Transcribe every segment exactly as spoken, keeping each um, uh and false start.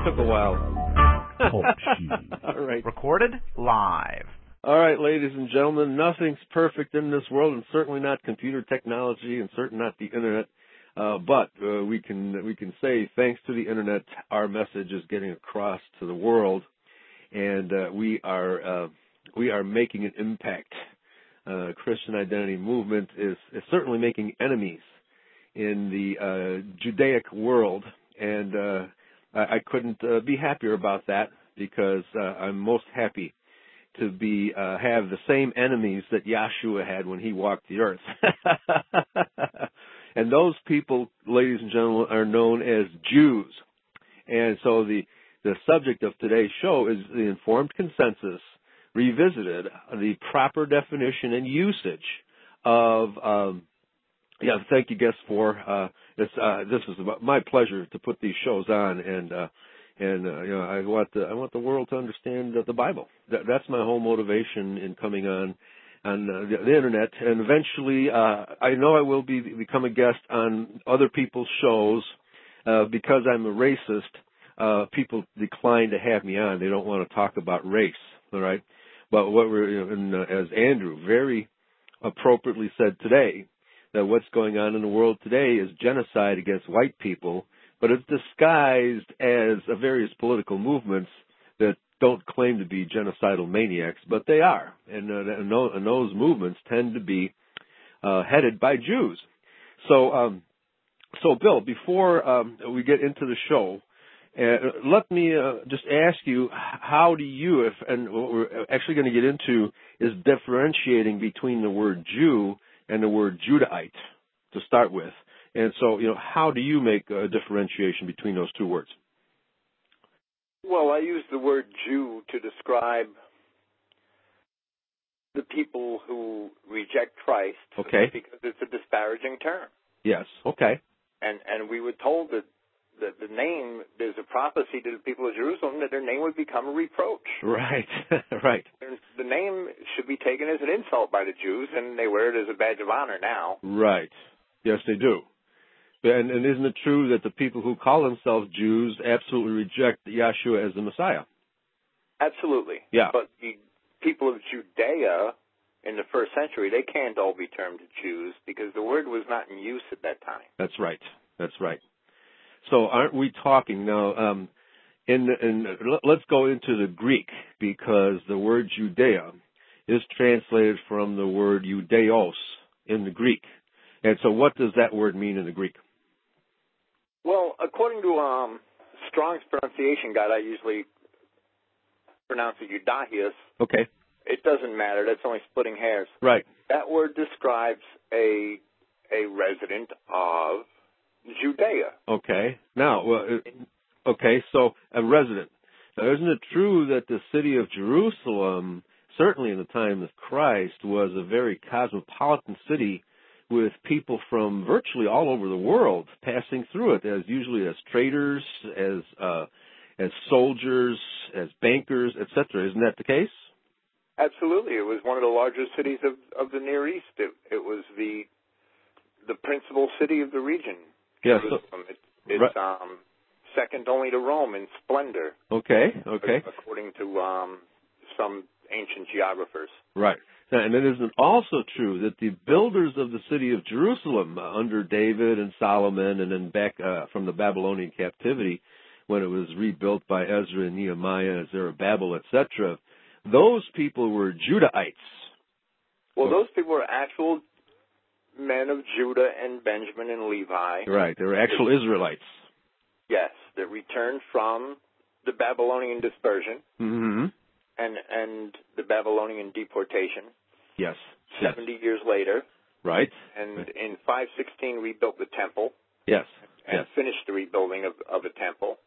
took a while. All right. Recorded live. All right, ladies and gentlemen, nothing's perfect in this world, and certainly not computer technology, and certainly not the internet. Uh, but uh, we can we can say, thanks to the internet, our message is getting across to the world, and uh, we are uh, we are making an impact. Uh, Christian Identity Movement is, is certainly making enemies in the uh, Judaic world, and uh, I, I couldn't uh, be happier about that, because uh, I'm most happy to be uh, have the same enemies that Yahshua had when he walked the earth. And those people, ladies and gentlemen, are known as Jews. And so the, the subject of today's show is the Informed Consensus Revisited, the proper definition and usage of, um, yeah, thank you, guests, for, uh, this, uh, this is my pleasure to put these shows on, and, uh, and, uh, you know, I want the, I want the world to understand the Bible. That, that's my whole motivation in coming on, on uh, the, the internet, and eventually, uh, I know I will be, become a guest on other people's shows, uh, because I'm a racist. Uh, people decline to have me on. They don't want to talk about race, all right? But what we're, you know, and, uh, as Andrew very appropriately said today, that what's going on in the world today is genocide against white people, but it's disguised as uh, various political movements that don't claim to be genocidal maniacs, but they are. And, uh, and, those, and those movements tend to be uh, headed by Jews. So, um, so Bill, before um, we get into the show, Uh, let me uh, just ask you, how do you, if, and what we're actually going to get into is differentiating between the word Jew and the word Judahite to start with. And so, you know, how do you make a differentiation between those two words? Well, I use the word Jew to describe the people who reject Christ. Okay. Because it's a disparaging term. Yes. Okay. And and we were told that The, the name, there's a prophecy to the people of Jerusalem that their name would become a reproach. Right, right. The name should be taken as an insult by the Jews, and they wear it as a badge of honor now. Right. Yes, they do. And, and isn't it true that the people who call themselves Jews absolutely reject Yahshua as the Messiah? Absolutely. Yeah. But the people of Judea in the first century, they can't all be termed Jews because the word was not in use at that time. That's right. That's right. So aren't we talking now, um, in, in, let's go into the Greek, because the word Judea is translated from the word Judeos in the Greek. And so what does that word mean in the Greek? Well, according to um, Strong's pronunciation guide, I usually pronounce it Judahius. Okay. It doesn't matter. That's only splitting hairs. Right. That word describes a a resident of Judea. Okay. Now, well, okay, so a resident. Now, isn't it true that the city of Jerusalem, certainly in the time of Christ, was a very cosmopolitan city with people from virtually all over the world passing through it, as usually as traders, as uh, as soldiers, as bankers, et cetera. Isn't that the case? Absolutely. It was one of the largest cities of, of the Near East. It, it was the the principal city of the region. Yes. Jerusalem. It, it's right. um, second only to Rome in splendor. Okay, okay. According to um, some ancient geographers. Right. And it isn't also true that the builders of the city of Jerusalem uh, under David and Solomon, and then back uh, from the Babylonian captivity, when it was rebuilt by Ezra and Nehemiah and Zerubbabel, et cetera, those people were Judahites. Well, those people were actual men of Judah and Benjamin and Levi. Right, they were actual Israelites. Yes, that returned from the Babylonian dispersion mm-hmm. and and the Babylonian deportation. Yes. Seventy yes. years later. Right. And right. in five sixteen rebuilt the temple. Yes. And yes. finished the rebuilding of, of the temple.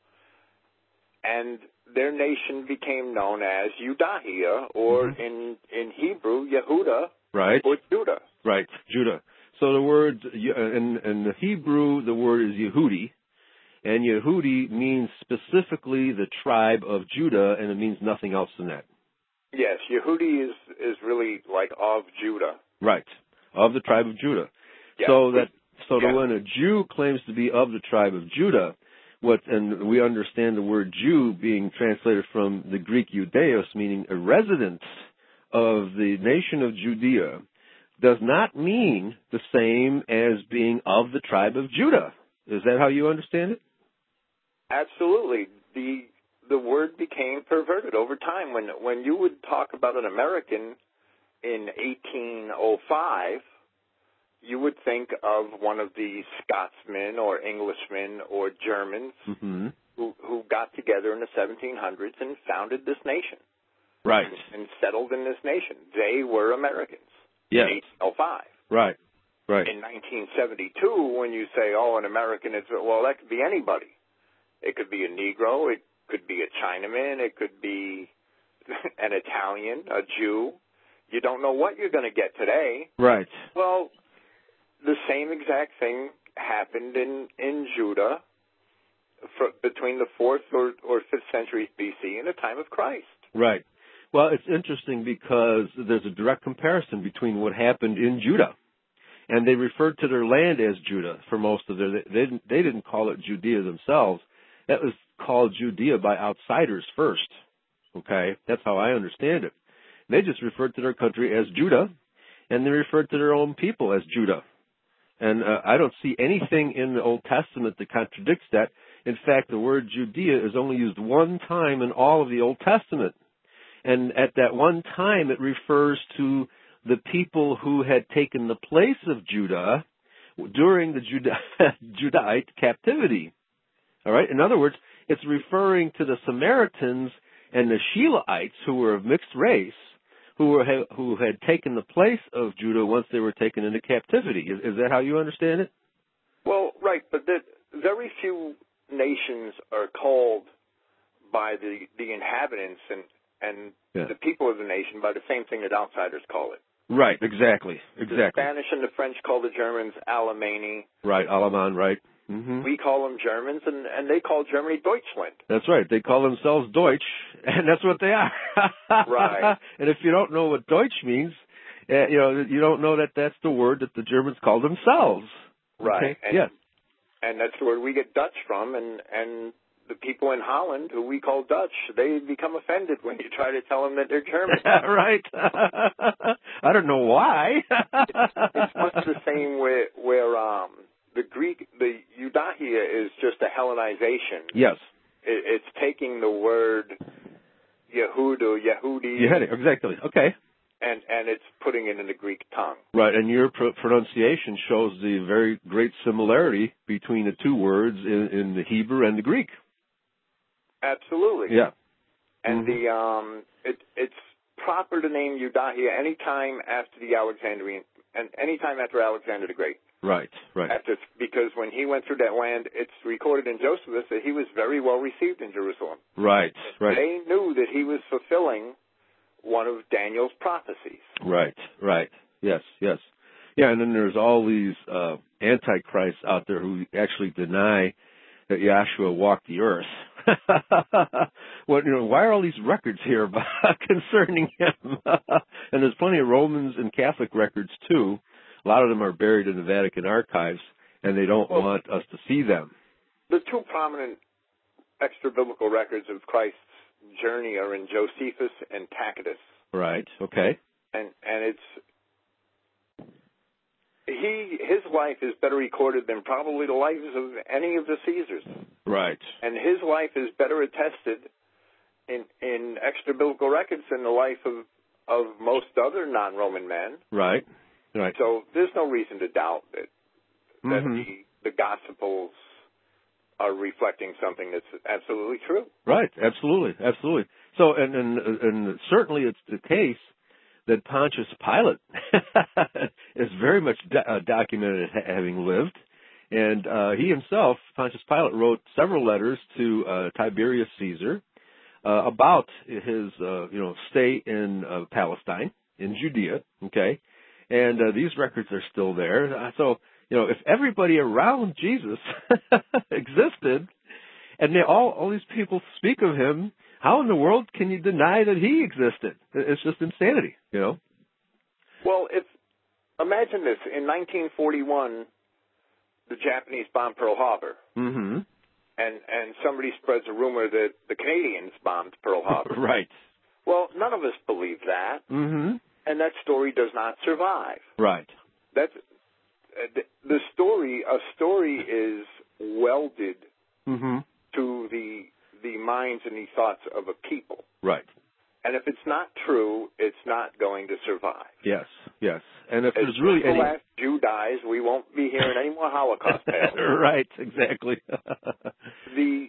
And their nation became known as Judahia, or mm-hmm. in, in Hebrew, Yehuda, right. or Judah. Right, Judah. So the word, in, in the Hebrew, the word is Yehudi, and Yehudi means specifically the tribe of Judah, and it means nothing else than that. Yes, Yehudi is, is really like of Judah. Right, of the tribe of Judah. Yeah. So that so yeah. that when a Jew claims to be of the tribe of Judah, what, and we understand the word Jew being translated from the Greek Judeos, meaning a resident of the nation of Judea, does not mean the same as being of the tribe of Judah. Is that how you understand it? Absolutely. The the word became perverted over time. When when you would talk about an American in eighteen oh five, you would think of one of the Scotsmen or Englishmen or Germans mm-hmm. who, who got together in the seventeen hundreds and founded this nation. Right. And, and settled in this nation. They were Americans. Yes. In eighteen oh five. Right. Right. In nineteen seventy-two, when you say, oh, an American, it's, well, that could be anybody. It could be a Negro. It could be a Chinaman. It could be an Italian, a Jew. You don't know what you're going to get today. Right. Well, the same exact thing happened in, in Judah for, between the fourth or, or fifth centuries B C and the time of Christ. Right. Well, it's interesting because there's a direct comparison between what happened in Judah, and they referred to their land as Judah for most of their. They didn't. They didn't call it Judea themselves. That was called Judea by outsiders first. Okay, that's how I understand it. They just referred to their country as Judah, and they referred to their own people as Judah. And uh, I don't see anything in the Old Testament that contradicts that. In fact, the word Judea is only used one time in all of the Old Testament. And at that one time, it refers to the people who had taken the place of Judah during the Judah, Judahite captivity. All right? In other words, it's referring to the Samaritans and the Shilaites, who were of mixed race, who were who had taken the place of Judah once they were taken into captivity. Is, is that how you understand it? Well, right, but the, very few nations are called by the, the inhabitants and and yeah. the people of the nation by the same thing that outsiders call it. Right, exactly, exactly. The Spanish and the French call the Germans Alemani. Right, Aleman, right. Mm-hmm. We call them Germans, and, and they call Germany Deutschland. That's right. They call themselves Deutsch, and that's what they are. Right. And if you don't know what Deutsch means, uh, you know, you don't know that that's the word that the Germans call themselves. Right. Okay? And, yes. And that's where we get Dutch from, and, and the people in Holland, who we call Dutch, they become offended when you try to tell them that they're German. Right. I don't know why. it's, it's much the same where, where um, the Greek, the Eudahia is just a Hellenization. Yes. It, it's taking the word Yehuda, Yehudi. Yeah, exactly. Okay. And, and it's putting it in the Greek tongue. Right, and your pr- pronunciation shows the very great similarity between the two words in, in the Hebrew and the Greek. Absolutely. Yeah. And mm-hmm. the um, it, it's proper to name Eudahia any time after the Alexandrian, and any time after Alexander the Great. Right, right. After, because when he went through that land, it's recorded in Josephus that he was very well received in Jerusalem. Right, right. They knew that he was fulfilling one of Daniel's prophecies. Right, right. Yes, yes. Yeah, and then there's all these uh, antichrists out there who actually deny that Yahshua walked the earth. Well, you know, why are all these records here about, concerning him? And there's plenty of Romans and Catholic records, too. A lot of them are buried in the Vatican archives, and they don't well, want us to see them. The two prominent extra-biblical records of Christ's journey are in Josephus and Tacitus. Right, okay. And and it's he his life is better recorded than probably the lives of any of the Caesars. Right. And his life is better attested in in extra biblical records than the life of of most other non-Roman men. Right. Right. So there's no reason to doubt that that mm-hmm. the the Gospels are reflecting something that's absolutely true. Right, absolutely, absolutely. So, and and, and certainly it's the case that Pontius Pilate is very much do- uh, documented as having lived, and uh, he himself, Pontius Pilate, wrote several letters to uh, Tiberius Caesar uh, about his, uh, you know, stay in uh, Palestine, in Judea. Okay, and uh, these records are still there. Uh, so. You know, if everybody around Jesus existed, and they all all these people speak of him, how in the world can you deny that he existed? It's just insanity, you know. Well, if imagine this: in nineteen forty-one, the Japanese bombed Pearl Harbor, mm-hmm. and and somebody spreads a rumor that the Canadians bombed Pearl Harbor. Right. Well, none of us believe that, Mm-hmm. and that story does not survive. Right. That's uh, the story. A story is welded Mm-hmm. to the the minds and the thoughts of a people. Right. And if it's not true, it's not going to survive. Yes. Yes. And if As there's really the any last Jew dies, we won't be hearing any more Holocaust tales. Right. Exactly. the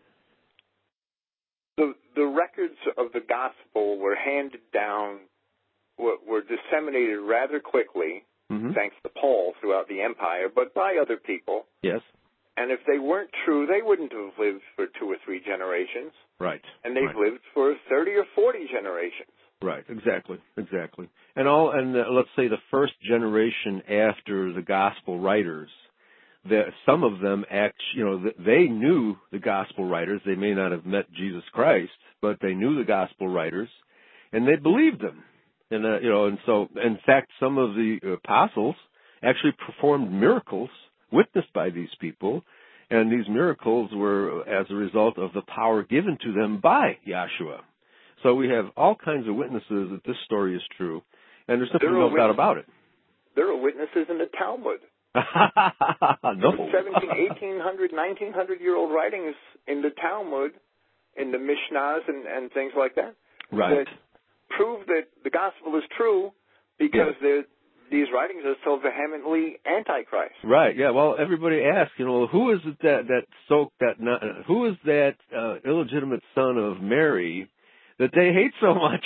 the the records of the gospel were handed down, were, were disseminated rather quickly, mm-hmm. thanks to Paul throughout the empire, but by other people. Yes. And if they weren't true, they wouldn't have lived for two or three generations. Right. And they've right. lived for thirty or forty generations. Right. Exactly. Exactly. And all, and uh, let's say the first generation after the gospel writers, that some of them act, you know, they knew the gospel writers. They may not have met Jesus Christ, but they knew the gospel writers, and they believed them. And uh, you know, and so, in fact, some of the apostles actually performed miracles witnessed by these people, and these miracles were as a result of the power given to them by Yahshua. So we have all kinds of witnesses that this story is true, and there's simply no doubt about it. There are witnesses in the Talmud. No. seventeen, eighteen hundred, nineteen hundred year old writings in the Talmud, in the Mishnahs and, and things like that, right. that prove that the gospel is true because yes. these writings are so vehemently antichrist. Right. Yeah. Well, everybody asks, you know, who is it that that so that not, who is that uh, illegitimate son of Mary that they hate so much?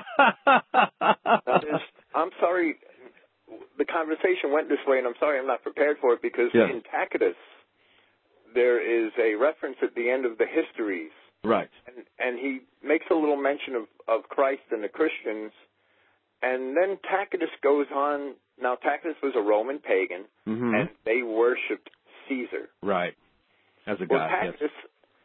Now, I'm sorry. The conversation went this way, and I'm sorry I'm not prepared for it, because yeah. in Tacitus, there is a reference at the end of the Histories. Right. And, and he makes a little mention of, of Christ and the Christians, and then Tacitus goes on. Now, Tacitus was a Roman pagan, mm-hmm. and they worshipped Caesar. Right. As a well, god, Tacitus, yes.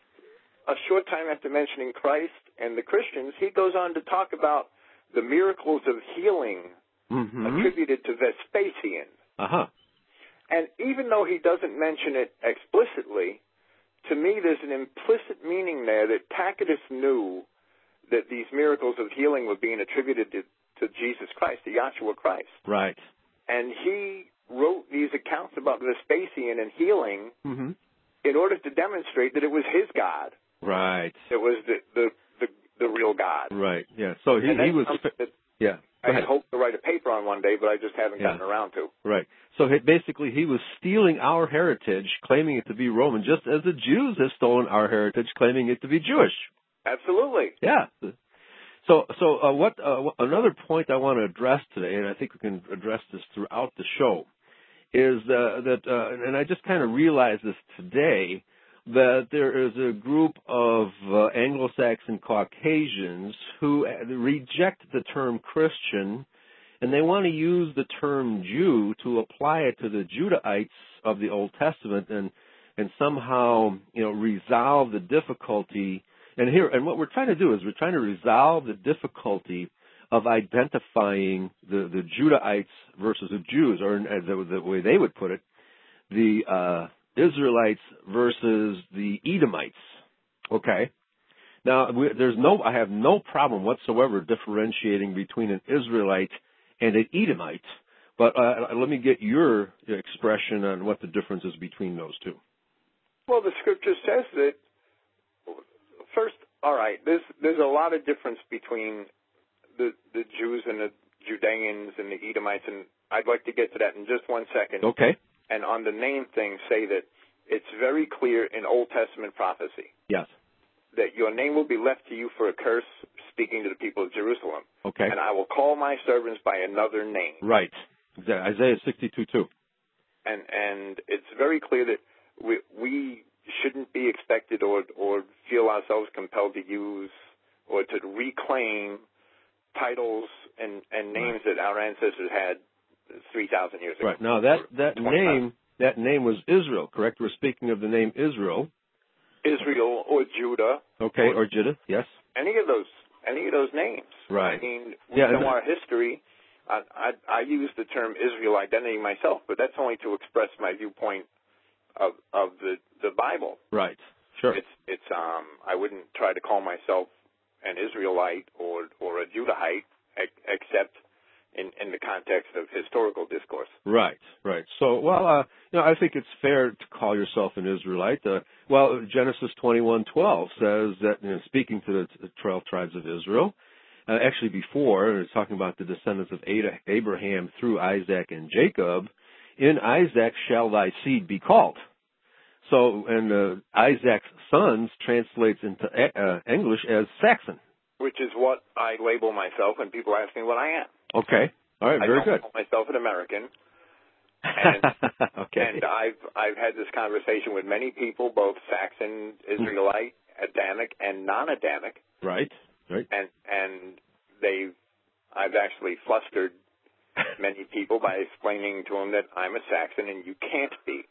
a short time after mentioning Christ and the Christians, he goes on to talk about the miracles of healing mm-hmm. attributed to Vespasian. Uh-huh. And even though he doesn't mention it explicitly, to me there's an implicit meaning there that Tacitus knew that these miracles of healing were being attributed to, to Jesus Christ, to Yahshua Christ. Right. And he wrote these accounts about Vespasian and healing mm-hmm. in order to demonstrate that it was his God. Right. It was the the, the, the real God. Right, yeah. So he, he was... Yeah. I had hoped to write a paper on one day, but I just haven't yeah. gotten around to. Right. So he, basically he was stealing our heritage, claiming it to be Roman, just as the Jews have stolen our heritage, claiming it to be Jewish. Absolutely. Yeah. So, so uh, what? Uh, another point I want to address today, and I think we can address this throughout the show, is uh, that, uh, and I just kind of realized this today, that there is a group of uh, Anglo-Saxon Caucasians who reject the term Christian, and they want to use the term Jew to apply it to the Judahites of the Old Testament, and and somehow, you know, resolve the difficulty. And here, and what we're trying to do is we're trying to resolve the difficulty of identifying the, the Judahites versus the Jews, or the, the way they would put it, the uh, Israelites versus the Edomites. Okay. Now, we, there's no, I have no problem whatsoever differentiating between an Israelite and an Edomite, but uh, let me get your expression on what the difference is between those two. Well, the scripture says that. First, all right, there's there's a lot of difference between the the Jews and the Judeans and the Edomites, and I'd like to get to that in just one second. Okay. And on the name thing, say that it's very clear in Old Testament prophecy. Yes. That your name will be left to you for a curse, speaking to the people of Jerusalem. Okay. And I will call my servants by another name. Right. Exactly. Isaiah sixty-two two. And and it's very clear that we we shouldn't be expected or or feel ourselves compelled to use or to reclaim titles and, and names right. that our ancestors had three thousand years ago. Right. Now that, that name that name was Israel, correct? We're speaking of the name Israel. Israel or Judah. Okay, or, or Judah, yes. Any of those any of those names. Right. I mean, we yeah, know our history. I, I I use the term Israel identity myself, but that's only to express my viewpoint of of the, the Bible. Right. sure. It's it's um I wouldn't try to call myself an Israelite or or a Judahite ex- except in in the context of historical discourse. Right, right. So, well, uh, you know, I think it's fair to call yourself an Israelite. Uh, well, Genesis twenty-one twelve says that, you know, speaking to the, the twelve tribes of Israel, uh, actually before, it's talking about the descendants of Ada, Abraham through Isaac and Jacob, in Isaac shall thy seed be called. So, and uh, Isaac's sons translates into uh, English as Saxon. Which is what I label myself when people ask me what I am. Okay. All right. Very I good. call myself an American. And, okay. and I've I've had this conversation with many people, both Saxon, Israelite, Adamic, and non-Adamic. Right. Right. And and they, I've actually flustered many people by explaining to them that I'm a Saxon and you can't be.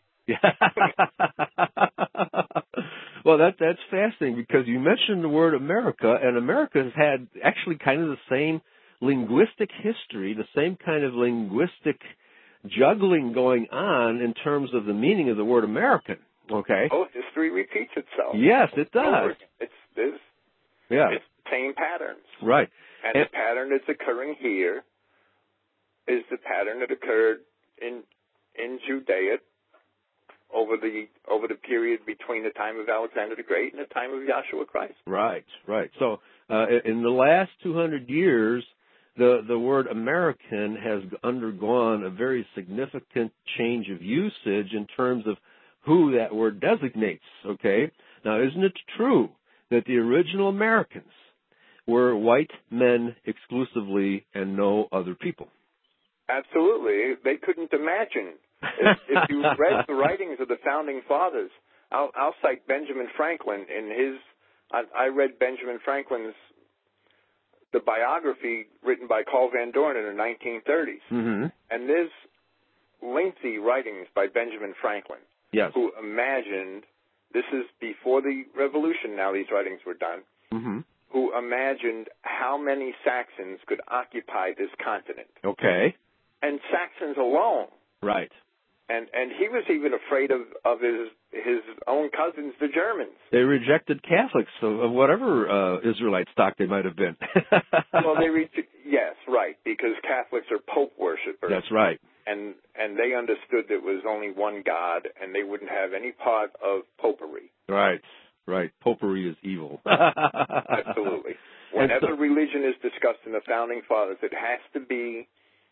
Well, that that's fascinating because you mentioned the word America, and America has had actually kind of the same linguistic history, the same kind of linguistic juggling going on in terms of the meaning of the word American. Okay. Oh, history repeats itself. Yes, it does. It's this. Yeah. It's the same patterns. Right. And, and the pattern that's occurring here is the pattern that occurred in in Judea over the over the period between the time of Alexander the Great and the time of Yahshua Christ. Right, right. So uh, in the last two hundred years, the the word American has undergone a very significant change of usage in terms of who that word designates. Okay. Now, isn't it true that the original Americans were white men exclusively and no other people? Absolutely. They couldn't imagine. If, if you read the writings of the founding fathers, I'll, I'll cite Benjamin Franklin in his. I, I read Benjamin Franklin's the biography written by Carl Van Dorn in the nineteen thirties, mm-hmm. and there's lengthy writings by Benjamin Franklin, yes. who imagined. This is before the Revolution. Now these writings were done. Mm-hmm. Who imagined how many Saxons could occupy this continent? Okay. And Saxons alone. Right. And and he was even afraid of, of his his own cousins, the Germans. They rejected Catholics of, of whatever uh, Israelite stock they might have been. Well, they re- yes, right, because Catholics are Pope worshippers. That's right. And and they understood that it was only one God, and they wouldn't have any part of popery. Right, right. Popery is evil. Absolutely. Whenever so, religion is discussed in the Founding Fathers, it has to be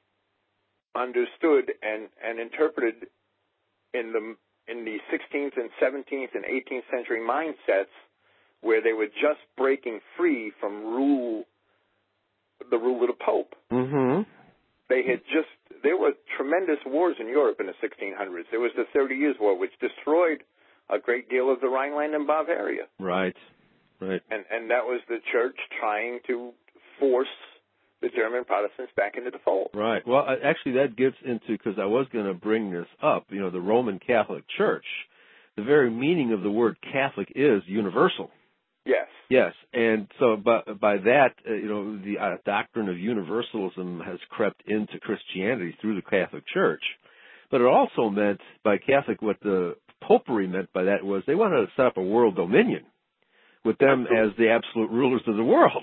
understood and, and interpreted in the in the sixteenth and seventeenth and eighteenth century mindsets where they were just breaking free from rule, the rule of the Pope. Mm-hmm. They had just, there were tremendous wars in Europe in the sixteen hundreds. There was the Thirty Years' War, which destroyed a great deal of the Rhineland and Bavaria. Right, right. And and that was the church trying to force the German Protestants back into the fold. Right. Well, actually, that gets into, because I was going to bring this up, you know, the Roman Catholic Church, the very meaning of the word Catholic is universal. Yes. Yes. And so by, by that, uh, you know, the uh, doctrine of universalism has crept into Christianity through the Catholic Church. But it also meant, by Catholic, what the popery meant by that was they wanted to set up a world dominion with them Absolutely. As the absolute rulers of the world.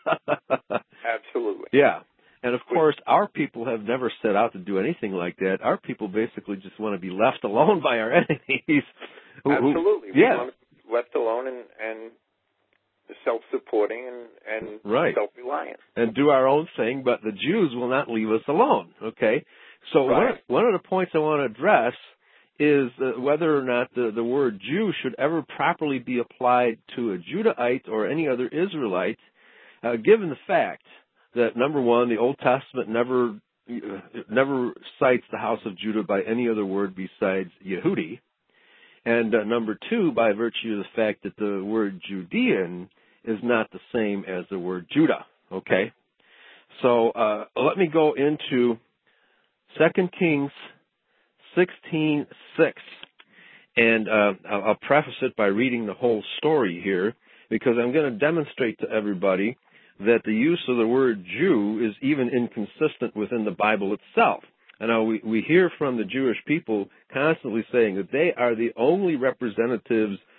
Absolutely. Yeah. And, of course, our people have never set out to do anything like that. Our people basically just want to be left alone by our enemies. Who, Absolutely. Who, we yeah. want to be left alone and, and self-supporting and, and right. self-reliant. And do our own thing, but the Jews will not leave us alone, okay? So right. one, of, one of the points I want to address is uh, whether or not the, the word Jew should ever properly be applied to a Judahite or any other Israelite, uh, given the fact that, number one, the Old Testament never uh, never cites the house of Judah by any other word besides Yehudi, and uh, number two, by virtue of the fact that the word Judean is not the same as the word Judah, okay? So uh, let me go into Second Kings sixteen six, and uh, I'll preface it by reading the whole story here, because I'm going to demonstrate to everybody that the use of the word Jew is even inconsistent within the Bible itself. And now we, we hear from the Jewish people constantly saying that they are the only representatives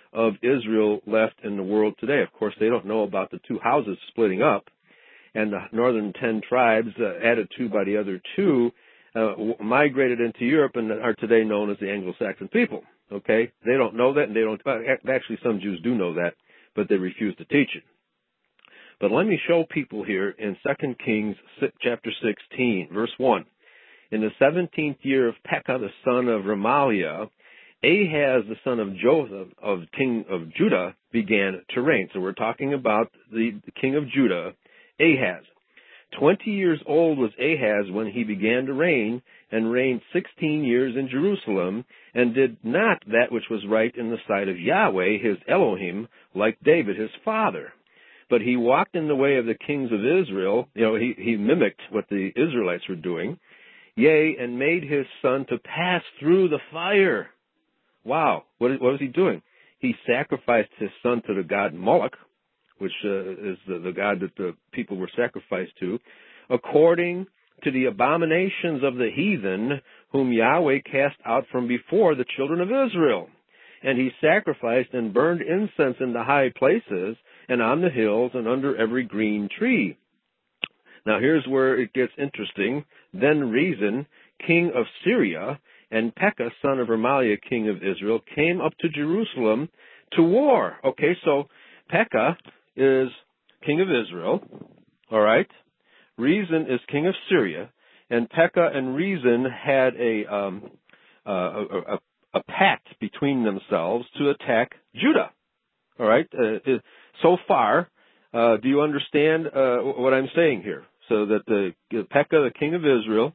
of Israel left in the world today. Of course, they don't know about the two houses splitting up, and the northern ten tribes, uh, added to by the other two, uh, migrated into Europe and are today known as the Anglo-Saxon people. Okay? They don't know that, and they don't, actually some Jews do know that, but they refuse to teach it. But let me show people here in Second Kings chapter sixteen, verse one. In the seventeenth year of Pekah, the son of Remaliah, Ahaz, the son of Joseph, of king of Judah, began to reign. So we're talking about the, the king of Judah, Ahaz. Twenty years old was Ahaz when he began to reign, and reigned sixteen years in Jerusalem, and did not that which was right in the sight of Yahweh, his Elohim, like David, his father. But he walked in the way of the kings of Israel. You know, he, he mimicked what the Israelites were doing. Yea, and made his son to pass through the fire. Wow, what, what was he doing? He sacrificed his son to the god Moloch, which uh, is the, the god that the people were sacrificed to, according to the abominations of the heathen, whom Yahweh cast out from before the children of Israel. And he sacrificed and burned incense in the high places, and on the hills, and under every green tree. Now here's where it gets interesting. Then Rezin, king of Syria, and Pekah, son of Remaliah, king of Israel, came up to Jerusalem to war. Okay, so Pekah is king of Israel, all right? Rezin is king of Syria, and Pekah and Rezin had a, um, uh, a, a, a pact between themselves to attack Judah, all right? Uh, so far, uh, do you understand uh, what I'm saying here? So that the Pekah, the king of Israel,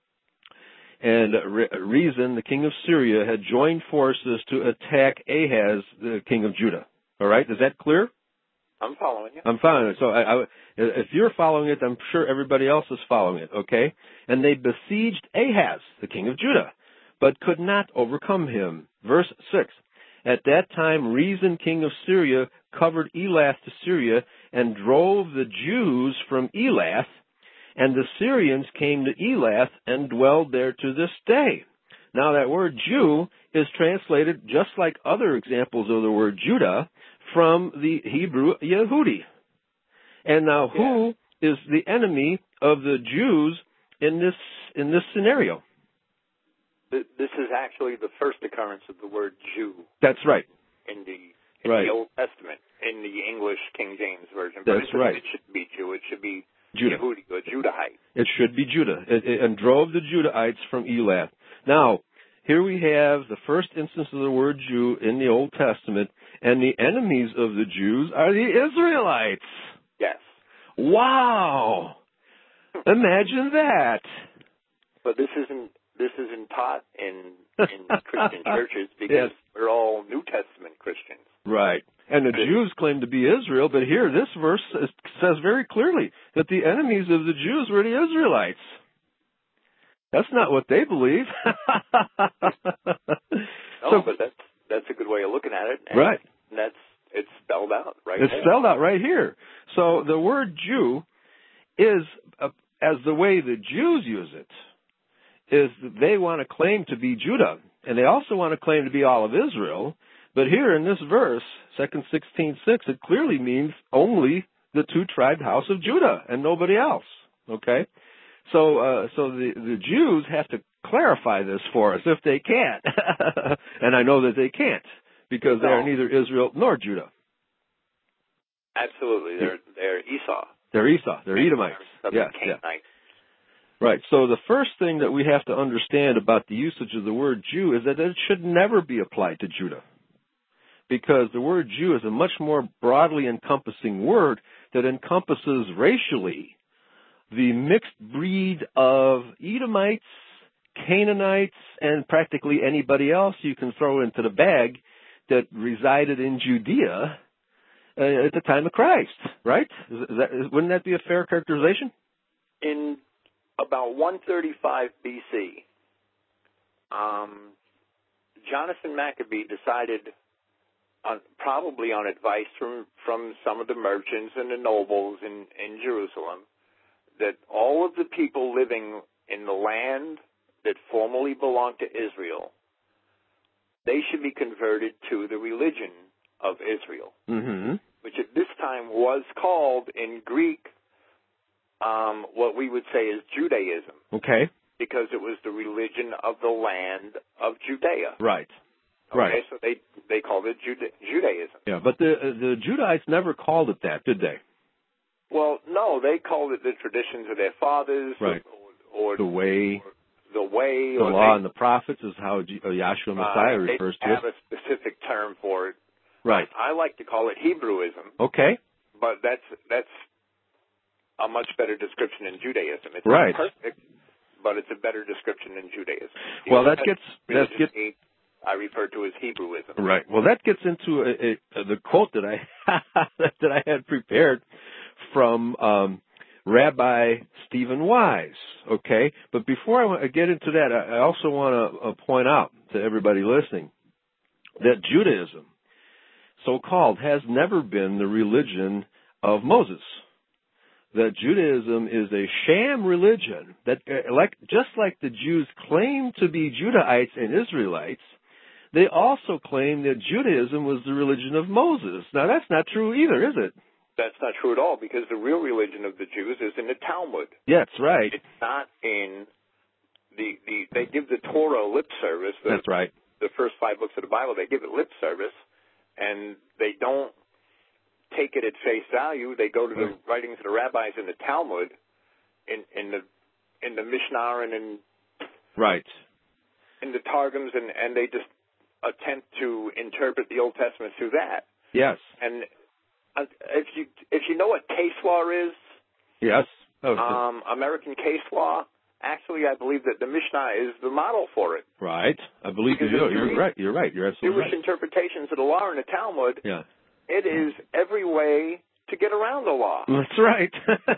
and Rezin, the king of Syria, had joined forces to attack Ahaz, the king of Judah. All right, is that clear? I'm following you. I'm following it. So I, I, if you're following it, I'm sure everybody else is following it, okay? And they besieged Ahaz, the king of Judah, but could not overcome him. Verse six. At that time, Rezin, king of Syria, covered Elath to Syria and drove the Jews from Elath, and the Syrians came to Elath and dwelled there to this day. Now that word Jew is translated, just like other examples of the word Judah, from the Hebrew Yehudi. And now who is the enemy of the Jews in this in this scenario? This is actually the first occurrence of the word Jew. That's right. In the in right. the Old Testament, in the English King James Version. But That's right. It should be Jew. It should be Judah. Yehudi, or Judahite. It should be Judah. It, it, and drove the Judahites from Elath. Now, here we have the first instance of the word Jew in the Old Testament, and the enemies of the Jews are the Israelites. Yes. Wow. Imagine that. But this isn't this isn't taught in in Christian churches because yes. we're all New Testament Christians. Right. And the Jews claim to be Israel, but here this verse says very clearly that the enemies of the Jews were the Israelites. That's not what they believe. No, so, but that's that's a good way of looking at it. And right. That's it's spelled out right. It's there. spelled out right here. So the word Jew is, uh, as the way the Jews use it, is that they want to claim to be Judah, and they also want to claim to be all of Israel. But here in this verse, Second sixteen six, it clearly means only the two-tribed house of Judah and nobody else. Okay, so uh, so the the Jews have to clarify this for us if they can, and I know that they can't because no. they are neither Israel nor Judah. Absolutely, they're they're Esau. They're Esau. They're Edomites. Yeah, yeah. Right. So the first thing that we have to understand about the usage of the word Jew is that it should never be applied to Judah, because the word Jew is a much more broadly encompassing word that encompasses racially the mixed breed of Edomites, Canaanites, and practically anybody else you can throw into the bag that resided in Judea uh, at the time of Christ, right? Is that, is, wouldn't that be a fair characterization? In about one thirty-five B C, um, Jonathan Maccabee decided, on, probably on advice from, from some of the merchants and the nobles in, in Jerusalem, that all of the people living in the land that formerly belonged to Israel, they should be converted to the religion of Israel, Mm-hmm. which at this time was called in Greek um, what we would say is Judaism. Okay. Because it was the religion of the land of Judea. Right. Okay, Right. so they they called it Juda- Judaism. Yeah, but the the Judahites never called it that, did they? Well, no, they called it the traditions of their fathers, Right. or, or The way, or the way, the or law they, and the prophets is how G- uh, Yahshua Messiah uh, refers they to have it. a specific term for it. Right. I like to call it Hebrewism, Okay. but that's that's a much better description in Judaism. It's Right. not perfect, but it's a better description in Judaism. The Well, Old that gets that Testament gets I refer to as Hebrewism. right. Well, that gets into a, a, the quote that I that I had prepared from um, Rabbi Stephen Wise. Okay, but before I want to get into that, I I also want to uh, point out to everybody listening that Judaism, so-called, has never been the religion of Moses. That Judaism is a sham religion that, uh, like, just like the Jews claim to be Judahites and Israelites, they also claim that Judaism was the religion of Moses. Now, that's not true either, is it? That's not true at all, because the real religion of the Jews is in the Talmud. Yeah, that's right. It's not in the, the they give the Torah lip service. The, That's right. The first five books of the Bible, they give it lip service, and they don't take it at face value. They go to the writings of the rabbis in the Talmud, in, in the in the Mishnah and in Right. in the Targums, and, and they just attempt to interpret the Old Testament through that. Yes. And uh, if you if you know what case law is, Yes. Oh, um, American case law, actually, I believe that the Mishnah is the model for it. right. I believe you Because do. if you You're read right. You're right. You're absolutely Jewish right. interpretations of the law in the Talmud, Yeah. it is every way to get around the law That's right.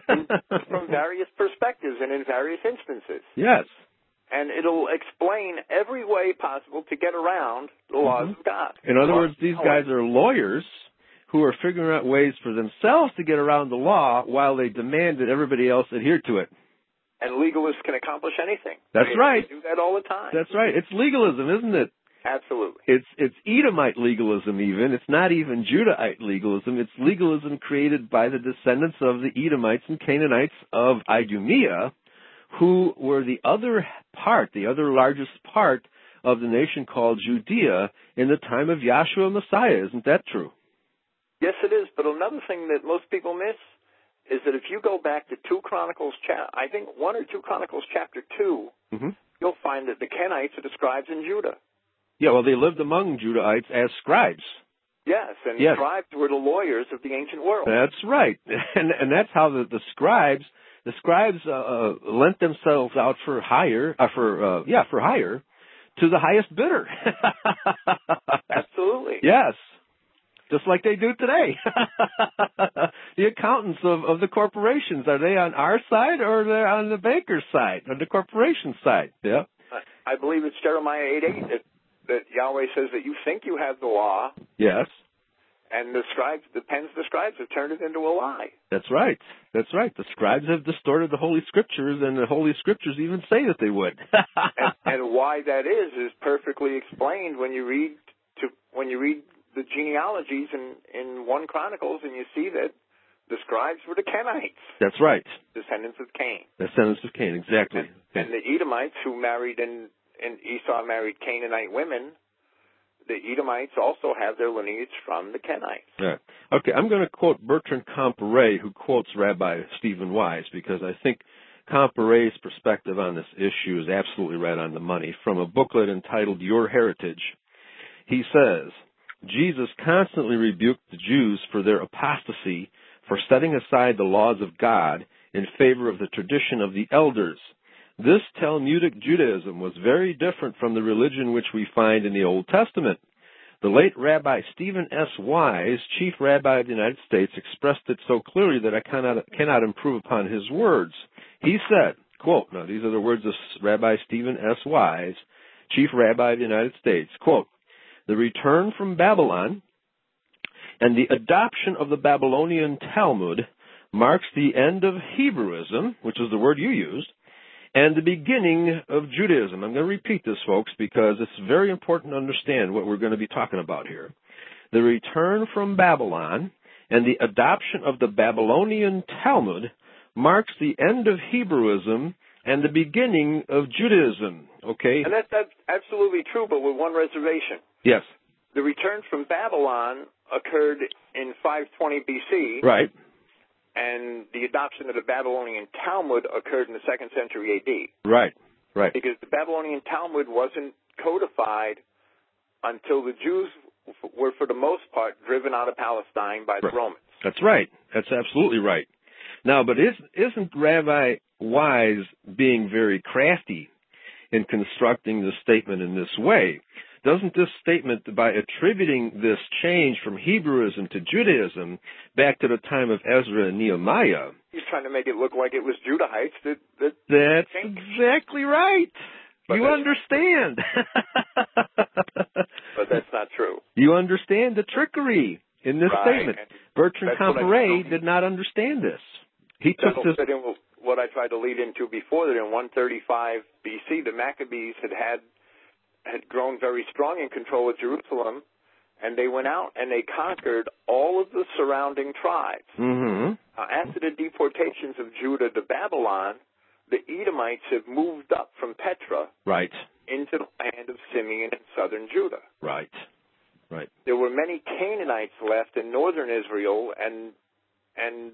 from various perspectives and in various instances. Yes. And it'll explain every way possible to get around the laws Mhm. of God. In other Laws words, of these Yahweh. guys are lawyers who are figuring out ways for themselves to get around the law while they demand that everybody else adhere to it. And legalists can accomplish anything. That's They right. do that all the time. That's right. It's legalism, isn't it? Absolutely. It's it's Edomite legalism even. It's not even Judahite legalism. It's legalism created by the descendants of the Edomites and Canaanites of Idumea, who were the other part, the other largest part of the nation called Judea in the time of Yahshua Messiah. Isn't that true? Yes, it is. But another thing that most people miss is that if you go back to two Chronicles, cha- I think one or two Chronicles chapter two, Mm-hmm. you'll find that the Kenites are the scribes in Judah. Yeah, well, they lived among Judahites as scribes. Yes, and Yes. scribes were the lawyers of the ancient world. That's right, and and that's how the, the scribes the scribes uh, uh, lent themselves out for hire uh, for uh, yeah for hire to the highest bidder. Absolutely. Yes, just like they do today. The accountants of, of the corporations, are they on our side or are they on the banker's side, on the corporation side? Yeah. I believe it's Jeremiah eight eight that, that Yahweh says that you think you have the law, Yes. and the scribes, the pens of the scribes have turned it into a lie. That's right. That's right. The scribes have distorted the Holy Scriptures, and the Holy Scriptures even say that they would. and, and why that is is perfectly explained when you read to when you read the genealogies in in one Chronicles, and you see that the scribes were the Kenites. That's right. Descendants of Cain. Descendants of Cain, exactly. And, and the Edomites who married and and Esau married Canaanite women. The Edomites also have their lineage from the Kenites. Yeah. Okay, I'm going to quote Bertrand Comparet, who quotes Rabbi Stephen Wise, because I think Comparet's perspective on this issue is absolutely right on the money. From a booklet entitled Your Heritage, he says, Jesus constantly rebuked the Jews for their apostasy, for setting aside the laws of God in favor of the tradition of the elders. This Talmudic Judaism was very different from the religion which we find in the Old Testament. The late Rabbi Stephen S. Wise, Chief Rabbi of the United States, expressed it so clearly that I cannot, cannot improve upon his words. He said, quote, now these are the words of Rabbi Stephen S. Wise, Chief Rabbi of the United States, quote, the return from Babylon and the adoption of the Babylonian Talmud marks the end of Hebrewism, which is the word you used, and the beginning of Judaism. I'm going to repeat this, folks, because it's very important to understand what we're going to be talking about here. the return from Babylon and the adoption of the Babylonian Talmud marks the end of Hebrewism and the beginning of Judaism. Okay? And that, that's absolutely true, but with one reservation. Yes. The return from Babylon occurred in five twenty B C. Right. And the adoption of the Babylonian Talmud occurred in the second century A D. Right. Right. Because the Babylonian Talmud wasn't codified until the Jews were, for the most part, driven out of Palestine by the right. Romans. That's right. That's absolutely right. Now, but is, isn't Rabbi Wise being very crafty in constructing the statement in this way? Doesn't this statement, by attributing this change from Hebrewism to Judaism back to the time of Ezra and Nehemiah? He's trying to make it look like it was Judahites that... that that's changed. Exactly right. But you understand. But that's not true. You understand the trickery in this right. statement. And Bertrand Comparet did not understand this. He took That'll this... fit in with what I tried to lead into before, that in one thirty-five B C, the Maccabees had had had grown very strong in control of Jerusalem, and they went out and they conquered all of the surrounding tribes. Mm-hmm. Uh, after the deportations of Judah to Babylon, the Edomites have moved up from Petra right. into the land of Simeon and southern Judah. Right, right. There were many Canaanites left in northern Israel and and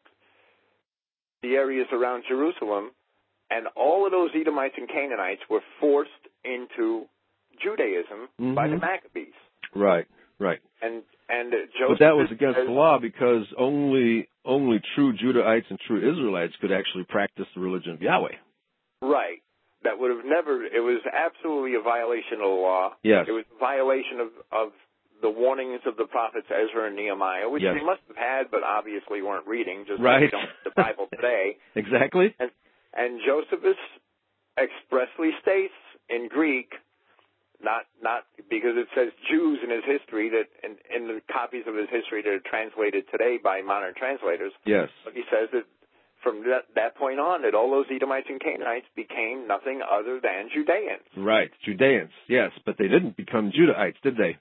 the areas around Jerusalem, and all of those Edomites and Canaanites were forced into Judaism mm-hmm. by the Maccabees. Right, right. And and uh, Joseph. But that was against says, the law because only only true Judahites and true Israelites could actually practice the religion of Yahweh. Right. That would have never. It was absolutely a violation of the law. Yes. It was a violation of of the warnings of the prophets Ezra and Nehemiah, which yes. they must have had, but obviously weren't reading. Just right. like they don't read the Bible today. Exactly. And and Josephus expressly states in Greek, not not because it says Jews in his history, that in, in the copies of his history that are translated today by modern translators. Yes. But he says that from that, that point on, that all those Edomites and Canaanites became nothing other than Judeans. Right, Judeans, yes, but they didn't become Judahites, did they?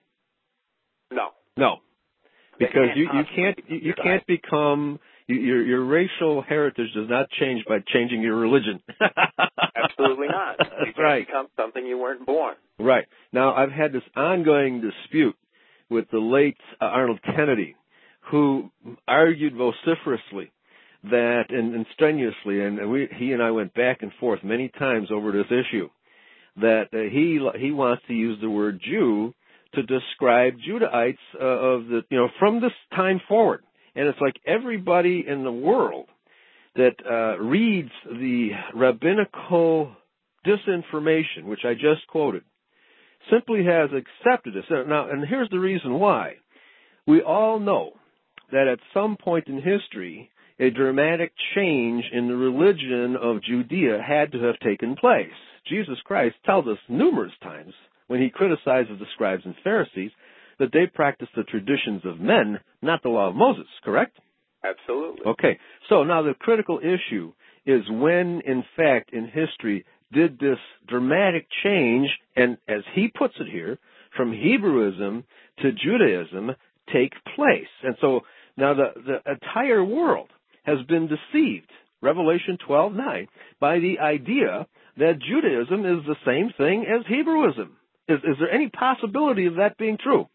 No. No. Because can't you, you can't you, you can't become you, your your racial heritage does not change by changing your religion. Absolutely not. You That's can't right. become something you weren't born. Right. Now I've had this ongoing dispute with the late uh, Arnold Kennedy, who argued vociferously that and, and strenuously, and we, he and I went back and forth many times over this issue, that uh, he he wants to use the word Jew to describe Judahites uh, of the, you know, from this time forward. And it's like everybody in the world that uh, reads the rabbinical disinformation, which I just quoted, simply has accepted this. Now, and here's the reason why. We all know that at some point in history, a dramatic change in the religion of Judea had to have taken place. Jesus Christ tells us numerous times, when he criticizes the scribes and Pharisees, that they practiced the traditions of men, not the law of Moses, correct? Absolutely. Okay, so now the critical issue is when, in fact, in history, did this dramatic change, and as he puts it here, from Hebrewism to Judaism take place? And so now the, the entire world has been deceived, Revelation twelve nine, by the idea that Judaism is the same thing as Hebrewism. Is, is there any possibility of that being true?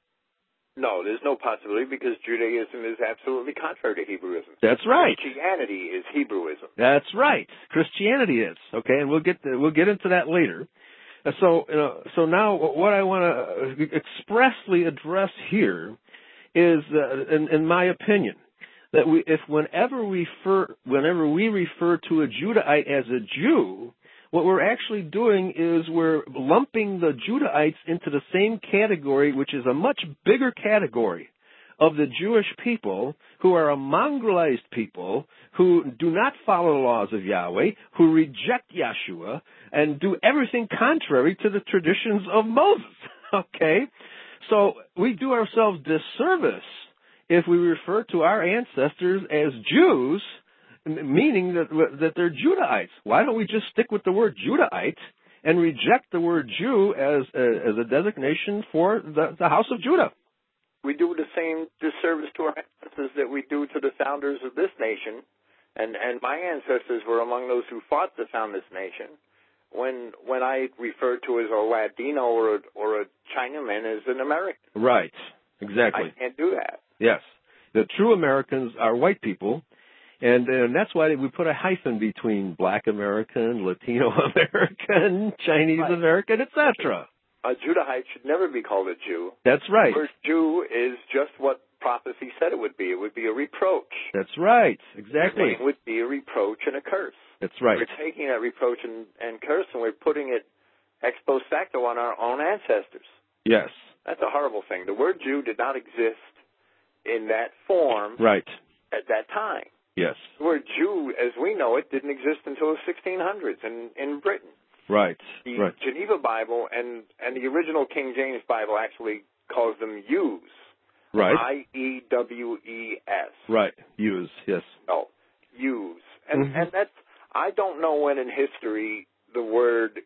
No, there's no possibility, because Judaism is absolutely contrary to Hebrewism. That's right. Christianity is Hebrewism. That's right. Christianity is, okay, and we'll get to, we'll get into that later. Uh, so, you know, so now what I want to expressly address here is, uh, in, in my opinion, that we, if whenever we refer, whenever we refer to a Judahite as a Jew, what we're actually doing is we're lumping the Judahites into the same category, which is a much bigger category of the Jewish people, who are a mongrelized people, who do not follow the laws of Yahweh, who reject Yeshua, and do everything contrary to the traditions of Moses. Okay? So we do ourselves disservice if we refer to our ancestors as Jews, meaning that that they're Judahites. Why don't we just stick with the word Judahite and reject the word Jew as a, as a designation for the, the house of Judah? we do the same disservice to our ancestors that we do to the founders of this nation. And, and my ancestors were among those who fought to found this nation. When when I refer to as a Latino or a, or a Chinaman as an American. Right. Exactly. I can't do that. Yes. The true Americans are white people, and, and that's why we put a hyphen between Black American, Latino American, Chinese right. American, et cetera. A Judahite should never be called a Jew. That's right. The word Jew is just what prophecy said it would be. It would be a reproach. That's right. Exactly. It would be a reproach and a curse. That's right. We're taking that reproach and, and curse, and we're putting it ex post facto on our own ancestors. Yes. That's a horrible thing. The word Jew did not exist in that form right. at that time. Yes. The word Jew, as we know it, didn't exist until the sixteen hundreds in, in Britain. Right. The right. Geneva Bible and, and the original King James Bible actually calls them Jews. Right. I E W E S. Right. Jews, yes. No, Jews. And, mm-hmm. and that's, I don't know when in history the word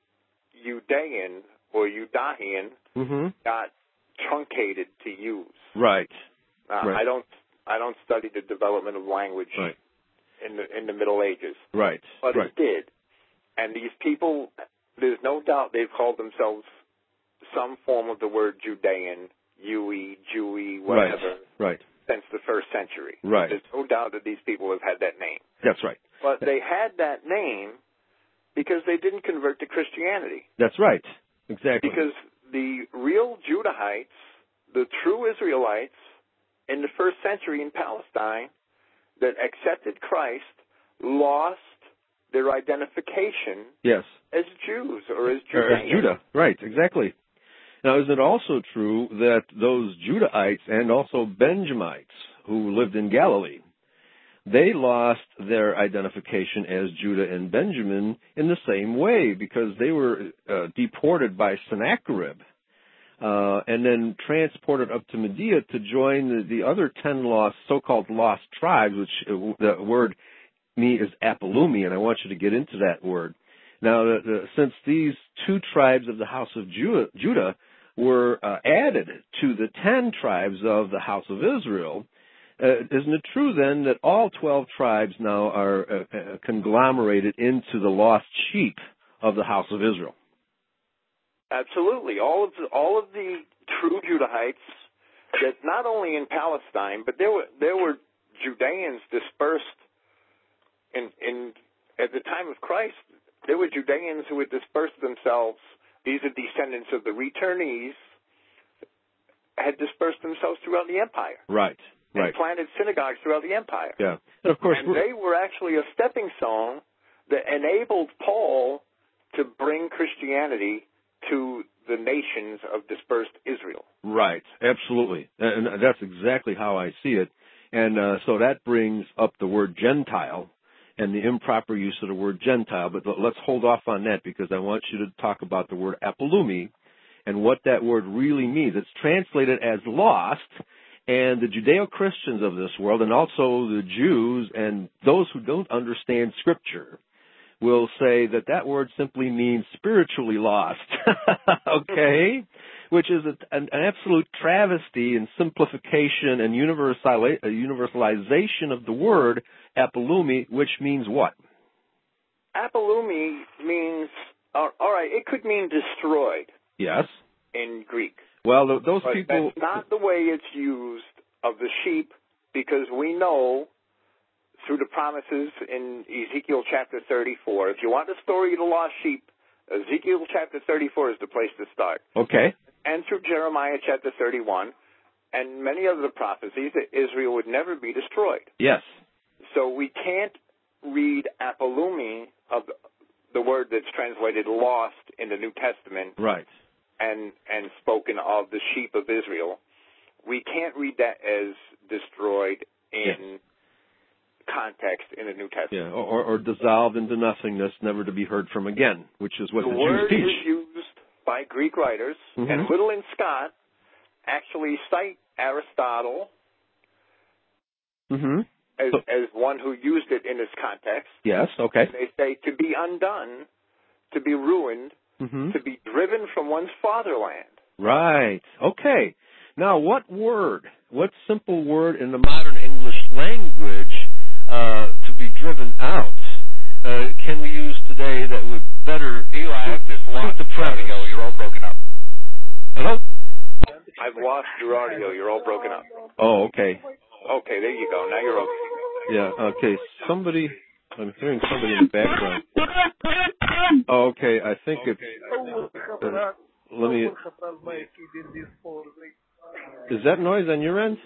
Judean or Judahian mm-hmm. got truncated to use. Right. Uh, right. I don't. I don't study the development of language right. in the in the Middle Ages. Right. But right. it did, and these people. There's no doubt they've called themselves some form of the word Judean, Jewy, Jewy, whatever. Right. right. Since the first century. Right. There's no doubt that these people have had that name. That's right. But they had that name because they didn't convert to Christianity. That's right. Exactly. Because the real Judahites, the true Israelites in the first century in Palestine that accepted Christ lost their identification yes. as Jews or as Judeans. Or as Judah. Right, exactly. Now, is it also true that those Judahites and also Benjamites who lived in Galilee, they lost their identification as Judah and Benjamin in the same way because they were uh, deported by Sennacherib uh, and then transported up to Medea to join the, the other ten lost, so-called lost tribes, which uh, the word me is apolumi, and I want you to get into that word. Now, the, the, since these two tribes of the house of Judah, Judah were uh, added to the ten tribes of the house of Israel, uh, isn't it true then that all twelve tribes now are uh, uh, conglomerated into the lost sheep of the house of Israel? Absolutely. All of the, all of the true Judahites, that not only in Palestine, but there were there were Judeans dispersed in in at the time of Christ. There were Judeans who had dispersed themselves. These are descendants of the returnees, had dispersed themselves throughout the empire. Right, right. And planted synagogues throughout the empire. Yeah. And of course, and they were actually a stepping stone that enabled Paul to bring Christianity to the nations of dispersed Israel. Right, absolutely. And that's exactly how I see it. And uh, so that brings up the word Gentile and the improper use of the word Gentile. But let's hold off on that because I want you to talk about the word apolumi and what that word really means. It's translated as lost, and the Judeo-Christians of this world and also the Jews and those who don't understand Scripture will say that that word simply means spiritually lost, okay? Which is a, an, an absolute travesty and simplification and universali- universalization of the word apolumi, which means what? Apolumi means, uh, all right, it could mean destroyed. Yes. In Greek. Well, th- those but people... That's not the way it's used of the sheep, because we know through the promises in Ezekiel chapter thirty-four, if you want the story of the lost sheep, Ezekiel chapter thirty-four is the place to start. Okay. And through Jeremiah chapter thirty-one, and many other prophecies that Israel would never be destroyed. Yes. So we can't read apolumi of the word that's translated lost in the New Testament. Right. And, and spoken of the sheep of Israel. We can't read that as destroyed in yes. context in the New Testament. Yeah, or, or dissolved into nothingness, never to be heard from again, which is what the, the Jews word teach. is used by Greek writers, mm-hmm. and Whittle and Scott actually cite Aristotle mm-hmm. as, so, as one who used it in this context. Yes, okay. And they say to be undone, to be ruined, mm-hmm. to be driven from one's fatherland. Right. Okay. Now, what word, what simple word in the modern English language uh, to be driven out uh, can we use today that would better Eli, I've just lost the your audio. You're all broken up. Hello? I've lost your audio. You're all broken up. Oh, okay. Okay, there you go. Now you're okay. Yeah, okay. Somebody, I'm hearing somebody in the background. Oh, okay, I think it's, uh, let me, is that noise on your end?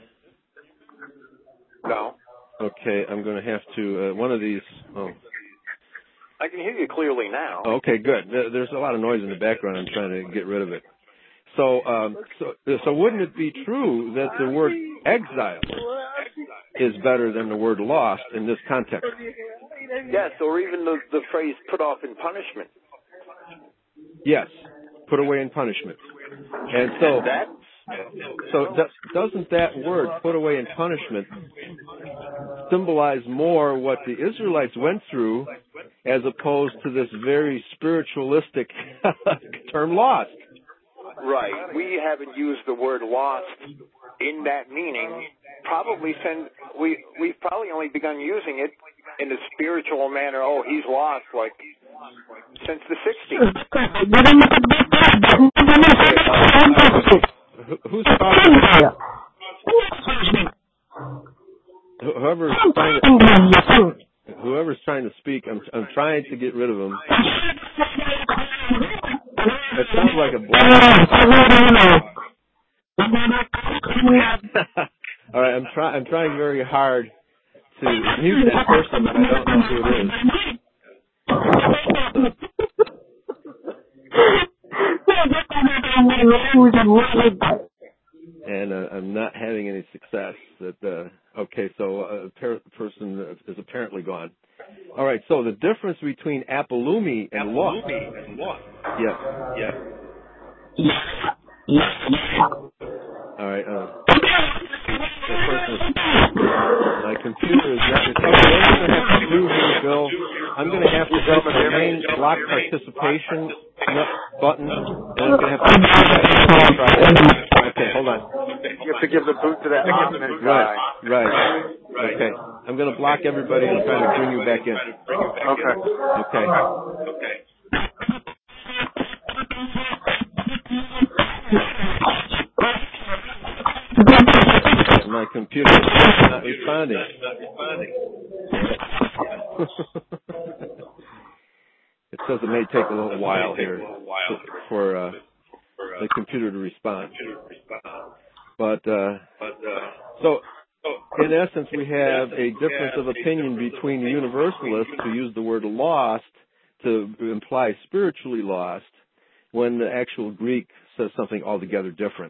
No. Okay, I'm going to have to, uh, one of these, oh. I can hear you clearly now. Okay, good. There's a lot of noise in the background. I'm trying to get rid of it. So, um, so, so wouldn't it be true that the word exile is better than the word lost in this context? Yes, or even the, the phrase put off in punishment. Yes, put away in punishment. And so, so doesn't that word, put away in punishment, symbolize more what the Israelites went through as opposed to this very spiritualistic term lost? Right. We haven't used the word lost in that meaning probably since we, we've probably only begun using it in a spiritual manner. Oh, he's lost, like, since the sixties. Who's talking? Whoever's trying to, whoever's trying to speak, I'm, I'm trying to get rid of him. It sounds like a black. All right, I'm trying. I'm trying very hard to mute that person, but I don't know who it is. And uh, I'm not having any success. That uh, okay, so a per- person is apparently gone. All right, so the difference between apolumi and lost. Yes. Yes. All right. Uh, the person is, my computer is not. What I'm going to have to do here, Bill, I'm going to have to hit the main block participation button, and I'm going to have to try that. Okay, hold on. You have to give the boot to that Ahmed guy. Right. Right. Okay. I'm going to block everybody and try to bring you back in. Okay. Okay. Okay. My computer is not responding. It says it may take a little while here for uh, the computer to respond. But uh, so, in essence, we have a difference of opinion between the universalists who use the word lost to imply spiritually lost, when the actual Greek says something altogether different.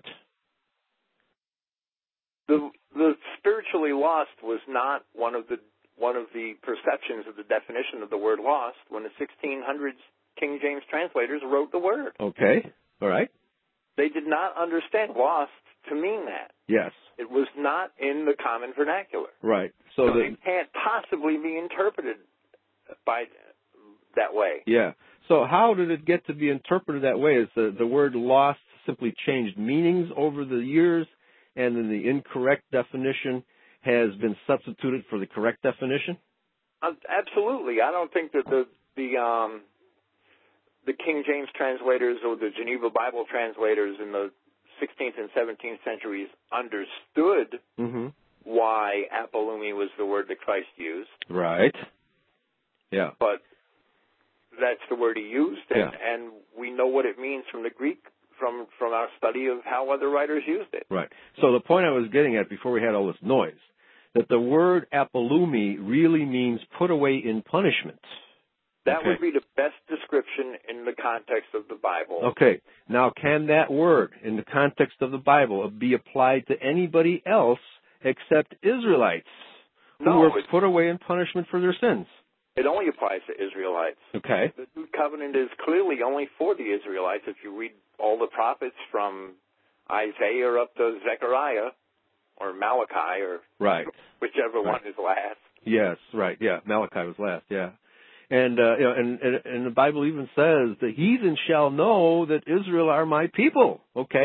The the spiritually lost was not one of the one of the perceptions of the definition of the word lost when the sixteen hundreds King James translators wrote the word. Okay. All right. They did not understand lost to mean that. Yes. It was not in the common vernacular. Right. So, so the, it can't possibly be interpreted by that way. Yeah. So how did it get to be interpreted that way? Is the, the word lost simply changed meanings over the years, and then the incorrect definition has been substituted for the correct definition? Uh, absolutely. I don't think that the the um, the King James translators or the Geneva Bible translators in the sixteenth and seventeenth centuries understood mm-hmm. why apolumi was the word that Christ used. Right. Yeah. But that's the word he used, and, yeah. and we know what it means from the Greek, from from our study of how other writers used it. Right. So the point I was getting at before we had all this noise, that the word apolumi really means put away in punishment. That okay. would be the best description in the context of the Bible. Okay. Now, can that word, in the context of the Bible, be applied to anybody else except Israelites who no, were put away in punishment for their sins? It only applies to Israelites. Okay. The New Covenant is clearly only for the Israelites. If you read all the prophets from Isaiah up to Zechariah or Malachi or right. whichever right. one is last. Yes, right. Yeah, Malachi was last. Yeah. And, uh, you know, and, and, and the Bible even says, the heathen shall know that Israel are my people. Okay?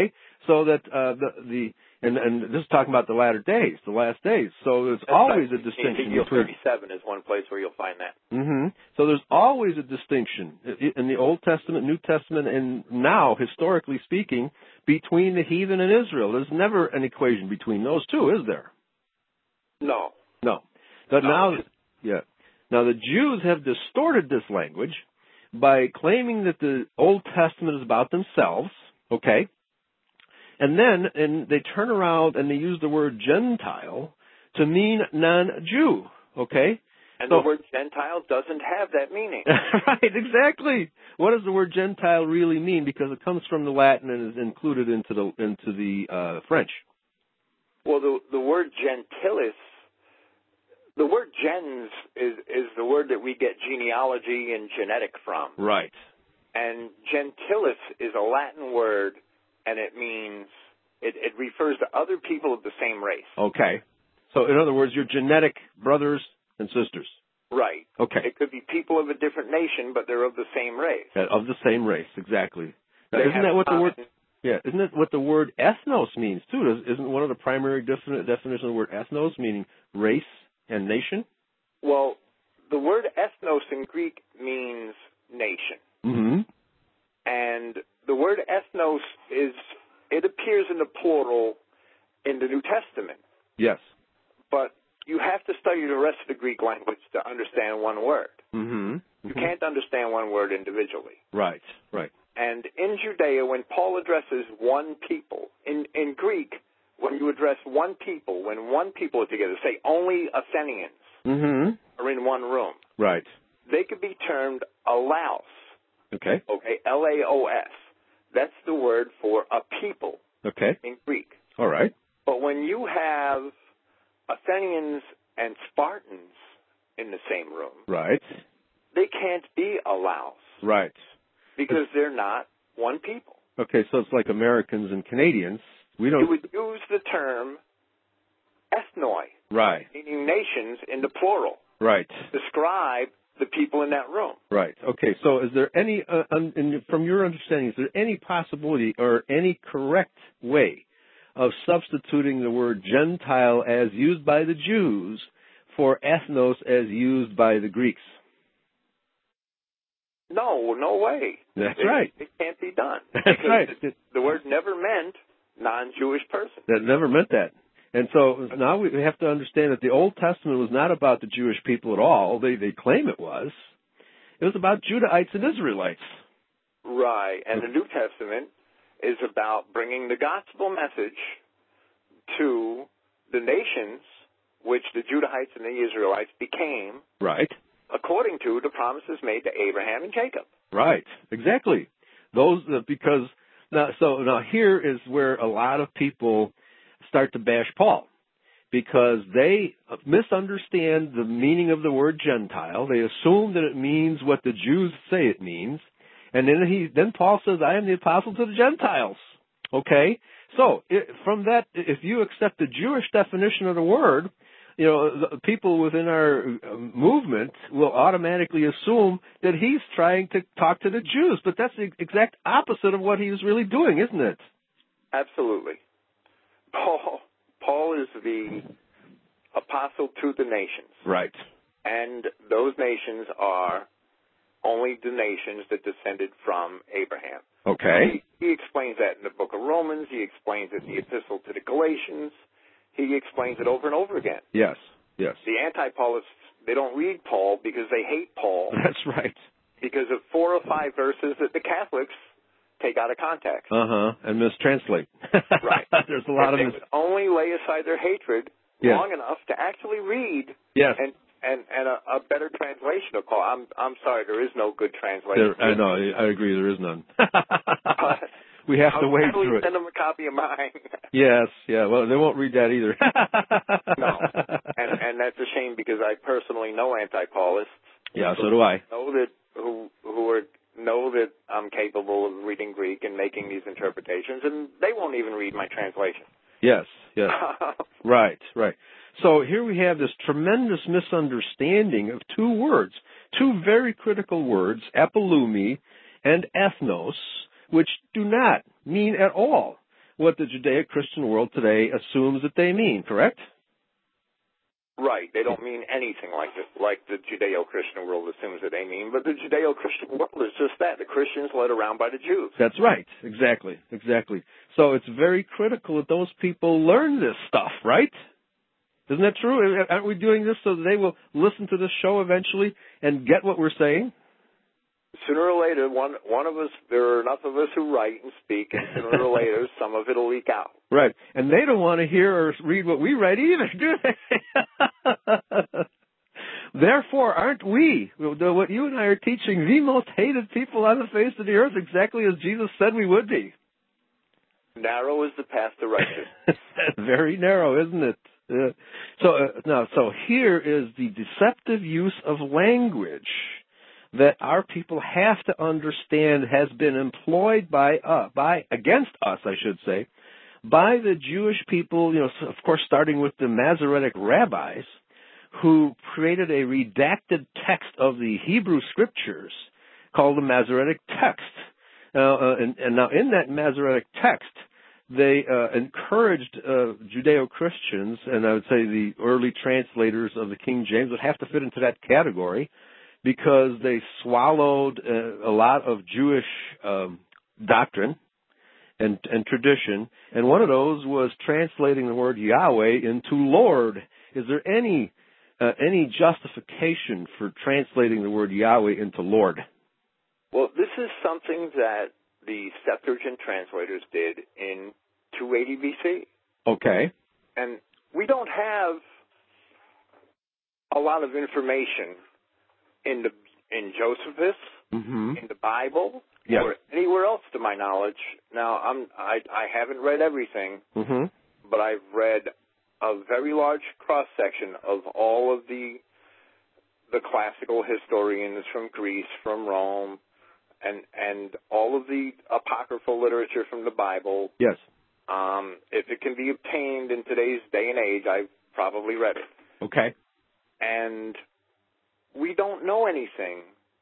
So that uh, the the and and this is talking about the latter days, the last days. So there's That's always right. a distinction Ezekiel between. thirty-seven is one place where you'll find that. Mm-hmm. So there's always a distinction in the Old Testament, New Testament, and now, historically speaking, between the heathen and Israel. There's never an equation between those two, is there? No. No. But no. now, yeah. Now the Jews have distorted this language by claiming that the Old Testament is about themselves, okay? And then and they turn around and they use the word Gentile to mean non-Jew, okay? And so, the word Gentile doesn't have that meaning. Right, exactly. What does the word Gentile really mean? Because it comes from the Latin and is included into the into the uh, French. Well, the the word gentilis, the word gens is is the word that we get genealogy and genetic from. Right. And gentilis is a Latin word, and it means it, it refers to other people of the same race. Okay. So in other words, your genetic brothers and sisters. Right. Okay. It could be people of a different nation, but they're of the same race. Yeah, of the same race, exactly. Now, They isn't have that what the common, word? Yeah, isn't that what the word ethnos means too? Does, isn't one of the primary defini- definitions of the word ethnos meaning race and nation? Well, the word ethnos in Greek means nation. Mm-hmm. And the word ethnos is, it appears in the plural in the New Testament. Yes. But you have to study the rest of the Greek language to understand one word. Mm-hmm. Mm-hmm. You can't understand one word individually. Right, right. And in Judea, when Paul addresses one people, in, in Greek, when you address one people, when one people are together, say only Athenians Mm-hmm. are in one room, Right. they could be termed alaos. Okay. Okay, L A O S. That's the word for a people Okay. in Greek. All right. But when you have Athenians and Spartans in the same room, Right. they can't be alaos. Right. Because they're not one people. Okay, so it's like Americans and Canadians. We don't. You would use the term ethnoi, Right. meaning nations, in the plural. Right. Describe the people in that room. Right. Okay. So, is there any, uh, un, in, from your understanding, is there any possibility or any correct way of substituting the word Gentile as used by the Jews for ethnos as used by the Greeks? No, no way. That's it, right. It can't be done. That's right. The, the word never meant non-Jewish person. That never meant that. And so now we have to understand that the Old Testament was not about the Jewish people at all. They they claim it was. It was about Judahites and Israelites. Right. And the New Testament is about bringing the gospel message to the nations, which the Judahites and the Israelites became. Right. According to the promises made to Abraham and Jacob. Right, exactly. Those uh, because now, so now here is where a lot of people start to bash Paul, because they misunderstand the meaning of the word Gentile. They assume that it means what the Jews say it means, and then he then Paul says, "I am the apostle to the Gentiles." Okay, so it, from that, if you accept the Jewish definition of the word, you know, the people within our movement will automatically assume that he's trying to talk to the Jews, but that's the exact opposite of what he was really doing, isn't it? Absolutely. Paul, Paul is the apostle to the nations. Right. And those nations are only the nations that descended from Abraham. Okay. He, he explains that in the book of Romans. He explains it in the epistle to the Galatians. He explains it over and over again. Yes, yes. The anti-Paulists, they don't read Paul because they hate Paul. That's right. Because of four or five verses that the Catholics take out of context. Uh-huh, and mistranslate. Right. There's a lot and of... they mis- would only lay aside their hatred yes. long enough to actually read yes. and and, and a, a better translation of Paul. I'm I'm sorry, there is no good translation. There, I know, I agree, there is none. We have to wade through it. Send them a copy of mine. Yes, yeah. Well, they won't read that either. No, and and that's a shame because I personally know anti-Paulists. Yeah, so do I. Know that who who are know that I'm capable of reading Greek and making these interpretations, and they won't even read my translation. Yes, yes. Right, right. So here we have this tremendous misunderstanding of two words, two very critical words, epilumi and ethnos, which do not mean at all what the Judeo-Christian world today assumes that they mean, correct? Right. They don't mean anything like the, like the Judeo-Christian world assumes that they mean, but the Judeo-Christian world is just that, the Christians led around by the Jews. That's right. Exactly. Exactly. So it's very critical that those people learn this stuff, right? Isn't that true? Aren't we doing this so that they will listen to this show eventually and get what we're saying? Sooner or later, one one of us, there are enough of us who write and speak, and sooner or later, some of it will leak out. Right. And they don't want to hear or read what we write either, do they? Therefore, aren't we, what you and I are teaching, the most hated people on the face of the earth, exactly as Jesus said we would be? Narrow is the path to righteousness. Very narrow, isn't it? Uh, so uh, now, so here is the deceptive use of language that our people have to understand has been employed by uh, by against us, I should say, by the Jewish people. You know, of course, starting with the Masoretic rabbis, who created a redacted text of the Hebrew Scriptures called the Masoretic text. Uh, uh, and, and now, in that Masoretic text, they uh, encouraged uh, Judeo-Christians, and I would say the early translators of the King James would have to fit into that category, because they swallowed uh, a lot of Jewish um, doctrine and, and tradition, and one of those was translating the word Yahweh into Lord. Is there any uh, any justification for translating the word Yahweh into Lord? Well, this is something that the Septuagint translators did in two eighty B C. Okay. And we don't have a lot of information in the in Josephus, mm-hmm. in the Bible, yes. or anywhere else, to my knowledge. Now, I'm I I haven't read everything, mm-hmm. but I've read a very large cross section of all of the the classical historians from Greece, from Rome, and and all of the apocryphal literature from the Bible. Yes. Um, if it can be obtained in today's day and age, I've probably read it. Okay. And we don't know anything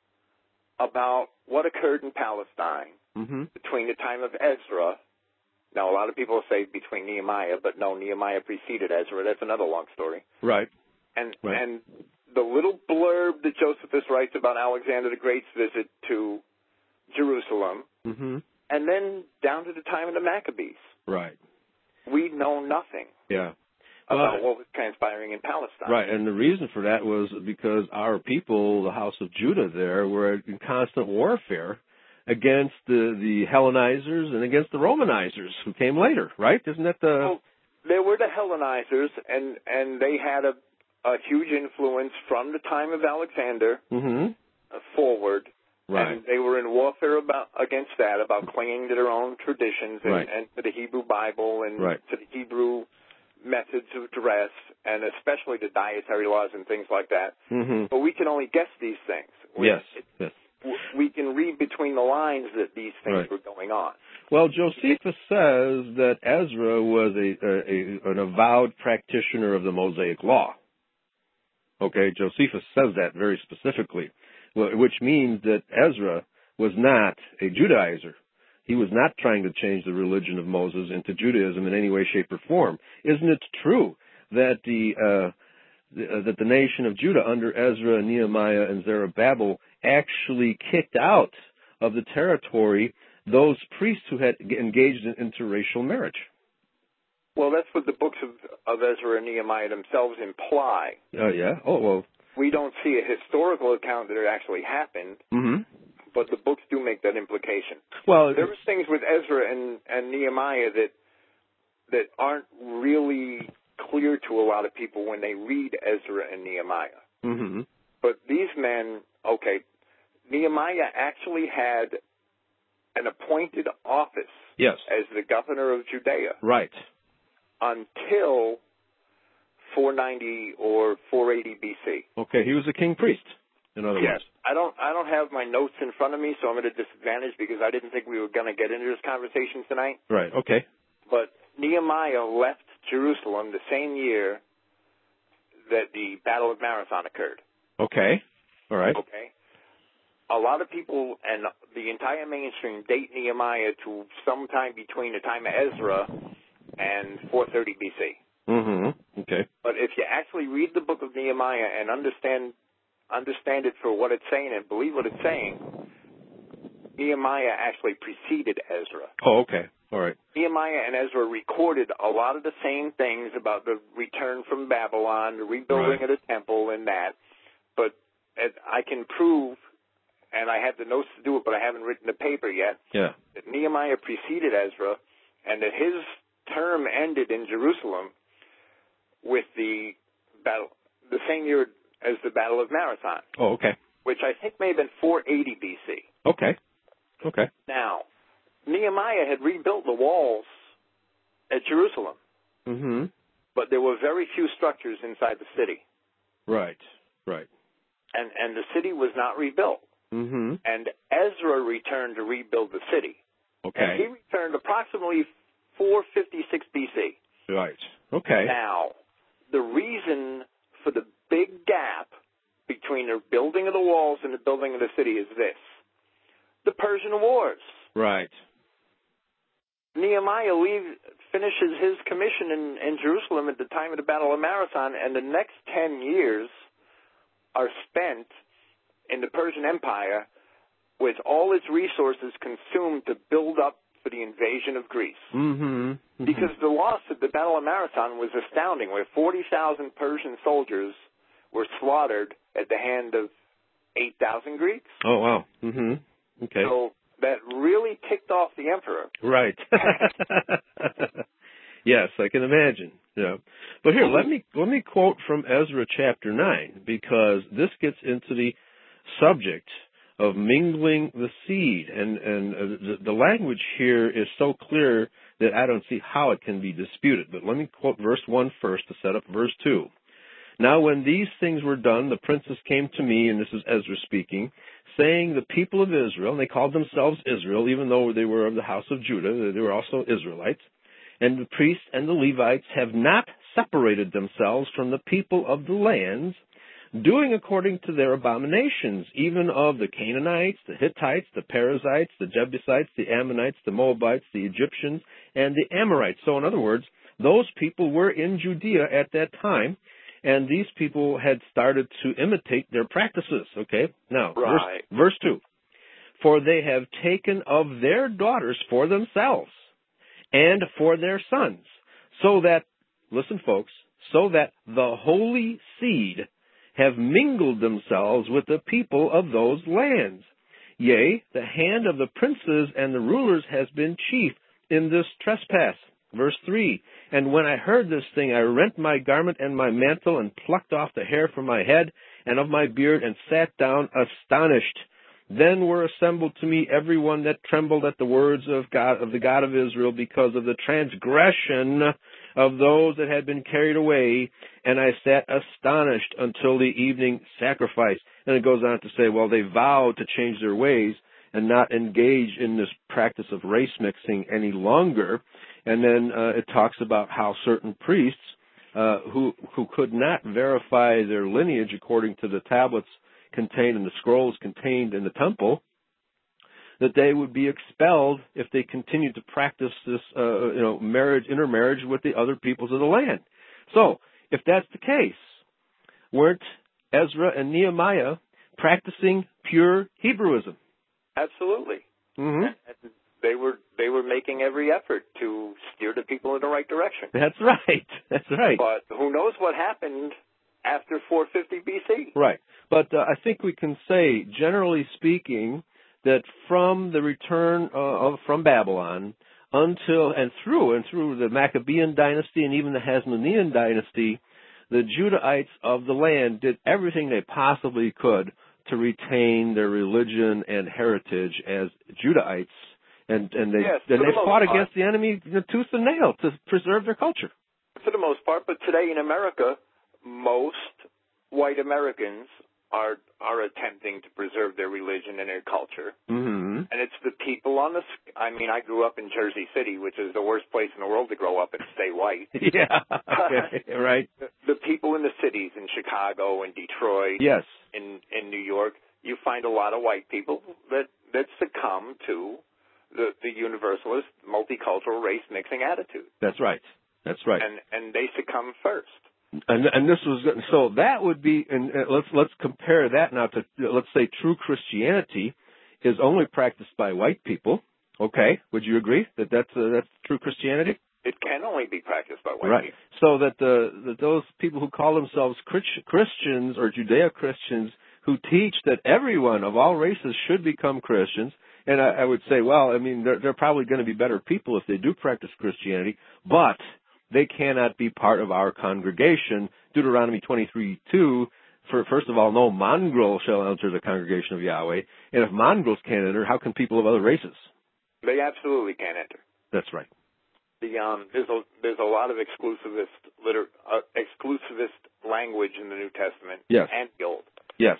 about what occurred in Palestine mm-hmm. between the time of Ezra. Now, a lot of people say between Nehemiah, but no, Nehemiah preceded Ezra. That's another long story. Right. And right. and the little blurb that Josephus writes about Alexander the Great's visit to Jerusalem, mm-hmm. and then down to the time of the Maccabees. Right. We know nothing. Yeah. about uh, what was transpiring in Palestine. Right, and the reason for that was because our people, the House of Judah there, were in constant warfare against the, the Hellenizers and against the Romanizers who came later, right? Isn't that the... Well, there were the Hellenizers, and, and they had a, a huge influence from the time of Alexander mm-hmm. uh, forward. Right. And they were in warfare about against that, about clinging to their own traditions and, right. and to the Hebrew Bible and right. to the Hebrew methods of dress, and especially the dietary laws and things like that. Mm-hmm. But we can only guess these things. We, yes, yes. We can read between the lines that these things right. were going on. Well, Josephus says that Ezra was a, a, a an avowed practitioner of the Mosaic Law. Okay, Josephus says that very specifically, which means that Ezra was not a Judaizer. He was not trying to change the religion of Moses into Judaism in any way, shape, or form. Isn't it true that the, uh, the uh, that the nation of Judah under Ezra, Nehemiah, and Zerubbabel actually kicked out of the territory those priests who had engaged in interracial marriage? Well, that's what the books of, of Ezra and Nehemiah themselves imply. Oh, uh, yeah? Oh, well. We don't see a historical account that it actually happened. Mm-hmm. But the books do make that implication. Well, there are things with Ezra and, and Nehemiah that that aren't really clear to a lot of people when they read Ezra and Nehemiah. Mm-hmm. But these men, okay, Nehemiah actually had an appointed office yes. as the governor of Judea. Right. Until four ninety or four eighty B C. Okay, he was a king priest, in other yes. words. I don't I don't have my notes in front of me, so I'm at a disadvantage because I didn't think we were going to get into this conversation tonight. Right, okay. But Nehemiah left Jerusalem the same year that the Battle of Marathon occurred. Okay, all right. Okay. a lot of people and the entire mainstream date Nehemiah to sometime between the time of Ezra and four thirty B C. Mm-hmm. Okay. But if you actually read the book of Nehemiah and understand understand it for what it's saying and believe what it's saying, Nehemiah actually preceded Ezra. Oh, okay. All right. Nehemiah and Ezra recorded a lot of the same things about the return from Babylon, the rebuilding Right. of the temple and that. But I can prove, and I have the notes to do it, but I haven't written the paper yet, Yeah. that Nehemiah preceded Ezra and that his term ended in Jerusalem with the battle, the same year as the Battle of Marathon. Oh, okay. Which I think may have been four eighty B C. Okay. Okay. Now, Nehemiah had rebuilt the walls at Jerusalem, Mm-hmm. but there were very few structures inside the city. Right. Right. And, and the city was not rebuilt. Mm-hmm. And Ezra returned to rebuild the city. Okay. And he returned approximately four fifty-six B C. Right. Okay. Now, the reason for the big gap between the building of the walls and the building of the city is this. The Persian Wars. Right. Nehemiah leave, finishes his commission in, in Jerusalem at the time of the Battle of Marathon, and the next ten years are spent in the Persian Empire with all its resources consumed to build up for the invasion of Greece. Mm-hmm. Mm-hmm. Because the loss at the Battle of Marathon was astounding, where forty thousand Persian soldiers were slaughtered at the hand of eight thousand Greeks. Oh, wow. Mm-hmm. Okay. So that really ticked off the emperor. Right. Yes, I can imagine. Yeah. But here, let me let me quote from Ezra chapter nine, because this gets into the subject of mingling the seed, and and uh, the, the language here is so clear that I don't see how it can be disputed. But let me quote verse one first to set up verse two. Now when these things were done, the princes came to me, and this is Ezra speaking, saying, the people of Israel, and they called themselves Israel, even though they were of the house of Judah, they were also Israelites, and the priests and the Levites have not separated themselves from the people of the lands, doing according to their abominations, even of the Canaanites, the Hittites, the Perizzites, the Jebusites, the Ammonites, the Moabites, the Egyptians, and the Amorites. So in other words, those people were in Judea at that time, and these people had started to imitate their practices, okay? Now, right. verse, verse two. For they have taken of their daughters for themselves and for their sons, so that, listen folks, so that the holy seed have mingled themselves with the people of those lands. Yea, the hand of the princes and the rulers has been chief in this trespass. Verse three, and when I heard this thing, I rent my garment and my mantle, and plucked off the hair from my head and of my beard, and sat down astonished. Then were assembled to me every one that trembled at the words of God, of the God of Israel, because of the transgression of those that had been carried away, and I sat astonished until the evening sacrifice. And it goes on to say, well, they vowed to change their ways and not engage in this practice of race mixing any longer. And then uh, it talks about how certain priests uh, who who could not verify their lineage according to the tablets contained in the scrolls contained in the temple, that they would be expelled if they continued to practice this, uh, you know, marriage, intermarriage with the other peoples of the land. So, if that's the case, weren't Ezra and Nehemiah practicing pure Hebrewism? Absolutely. Mm-hmm. And they were they were making every effort to steer the people in the right direction. That's right. That's right. But who knows what happened after four fifty B C? Right. But uh, I think we can say, generally speaking, that from the return uh, of, from Babylon until and through and through the Maccabean dynasty and even the Hasmonean dynasty, the Judahites of the land did everything they possibly could to retain their religion and heritage as Judahites, and and they yes, and the they fought part. against the enemy you know, tooth and nail to preserve their culture. For the most part, but today in America, most white Americans are are attempting to preserve their religion and their culture. Mm-hmm. And it's the people on the, I mean, I grew up in Jersey City, which is the worst place in the world to grow up and stay white. Yeah, okay. Right. The, the people in the cities, in Chicago and Detroit, yes, in, in New York, you find find a lot of white people that, that succumb to the, the universalist, multicultural, race-mixing attitude. That's right. That's right. And and they succumb first. And, and this was so that would be, and let's let's compare that now to, let's say, true Christianity is only practiced by white people. Okay, would you agree that that's uh, that's true Christianity? It can only be practiced by white right. people. So that the that those people who call themselves Christians or Judeo-Christians who teach that everyone of all races should become Christians, and I, I would say, well, I mean, they're, they're probably going to be better people if they do practice Christianity, but they cannot be part of our congregation. Deuteronomy twenty-three two, for, first of all, no mongrel shall enter the congregation of Yahweh. And if mongrels can't enter, how can people of other races? They absolutely can't enter. That's right. The um, there's a there's a lot of exclusivist liter, uh, exclusivist language in the New Testament yes. and the Old. Yes.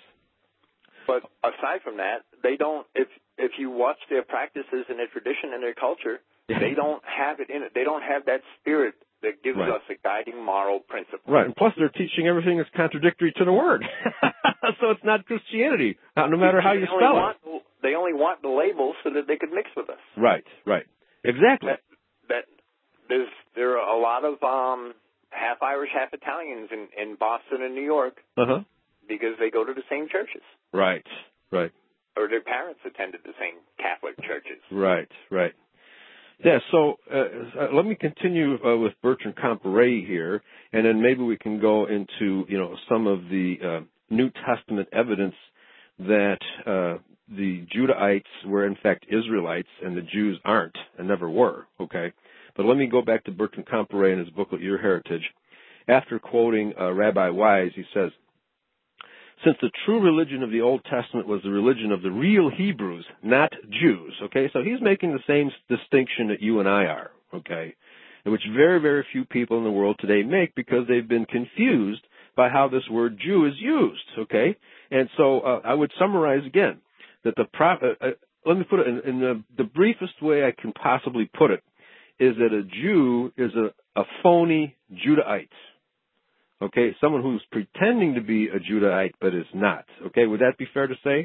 But aside from that, they don't. If if you watch their practices and their tradition and their culture, they don't have it in it. They don't have that spirit that gives right. us a guiding moral principle. Right, and plus they're teaching everything is contradictory to the Word. So it's not Christianity, no matter how you spell want, it. They only want the label so that they could mix with us. Right, right. Exactly. That, that there's There are a lot of um, half Irish, half Italians in, in Boston and New York uh-huh. because they go to the same churches. Right, right. Or their parents attended the same Catholic churches. Right, right. Yeah, so uh, let me continue uh, with Bertrand Comparet here, and then maybe we can go into, you know, some of the uh, New Testament evidence that uh, the Judahites were in fact Israelites and the Jews aren't and never were, okay? But let me go back to Bertrand Comparet in his booklet, Your Heritage. After quoting uh, Rabbi Wise, he says, since the true religion of the Old Testament was the religion of the real Hebrews, not Jews, okay? So he's making the same distinction that you and I are, okay? And which very, very few people in the world today make because they've been confused by how this word Jew is used, okay? And so uh, I would summarize again that the, pro- uh, uh, let me put it in, in the, the briefest way I can possibly put it, is that a Jew is a, a phony Judahite. Okay, someone who's pretending to be a Judahite but is not. Okay, would that be fair to say?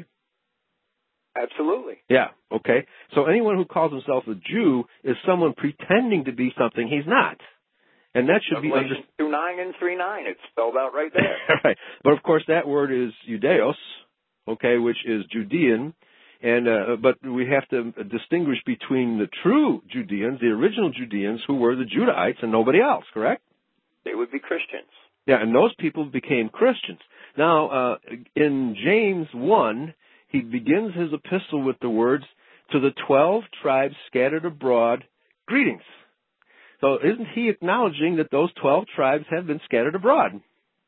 Absolutely. Yeah, okay. So anyone who calls himself a Jew is someone pretending to be something he's not. And that should Revelation be understood. two nine and three nine, it's spelled out right there. Right. But of course that word is Judeos, okay, which is Judean. And uh, but we have to distinguish between the true Judeans, the original Judeans, who were the Judahites and nobody else, correct? They would be Christians. Yeah, and those people became Christians. Now, uh, in James one, he begins his epistle with the words, to the twelve tribes scattered abroad, greetings. So isn't he acknowledging that those twelve tribes have been scattered abroad?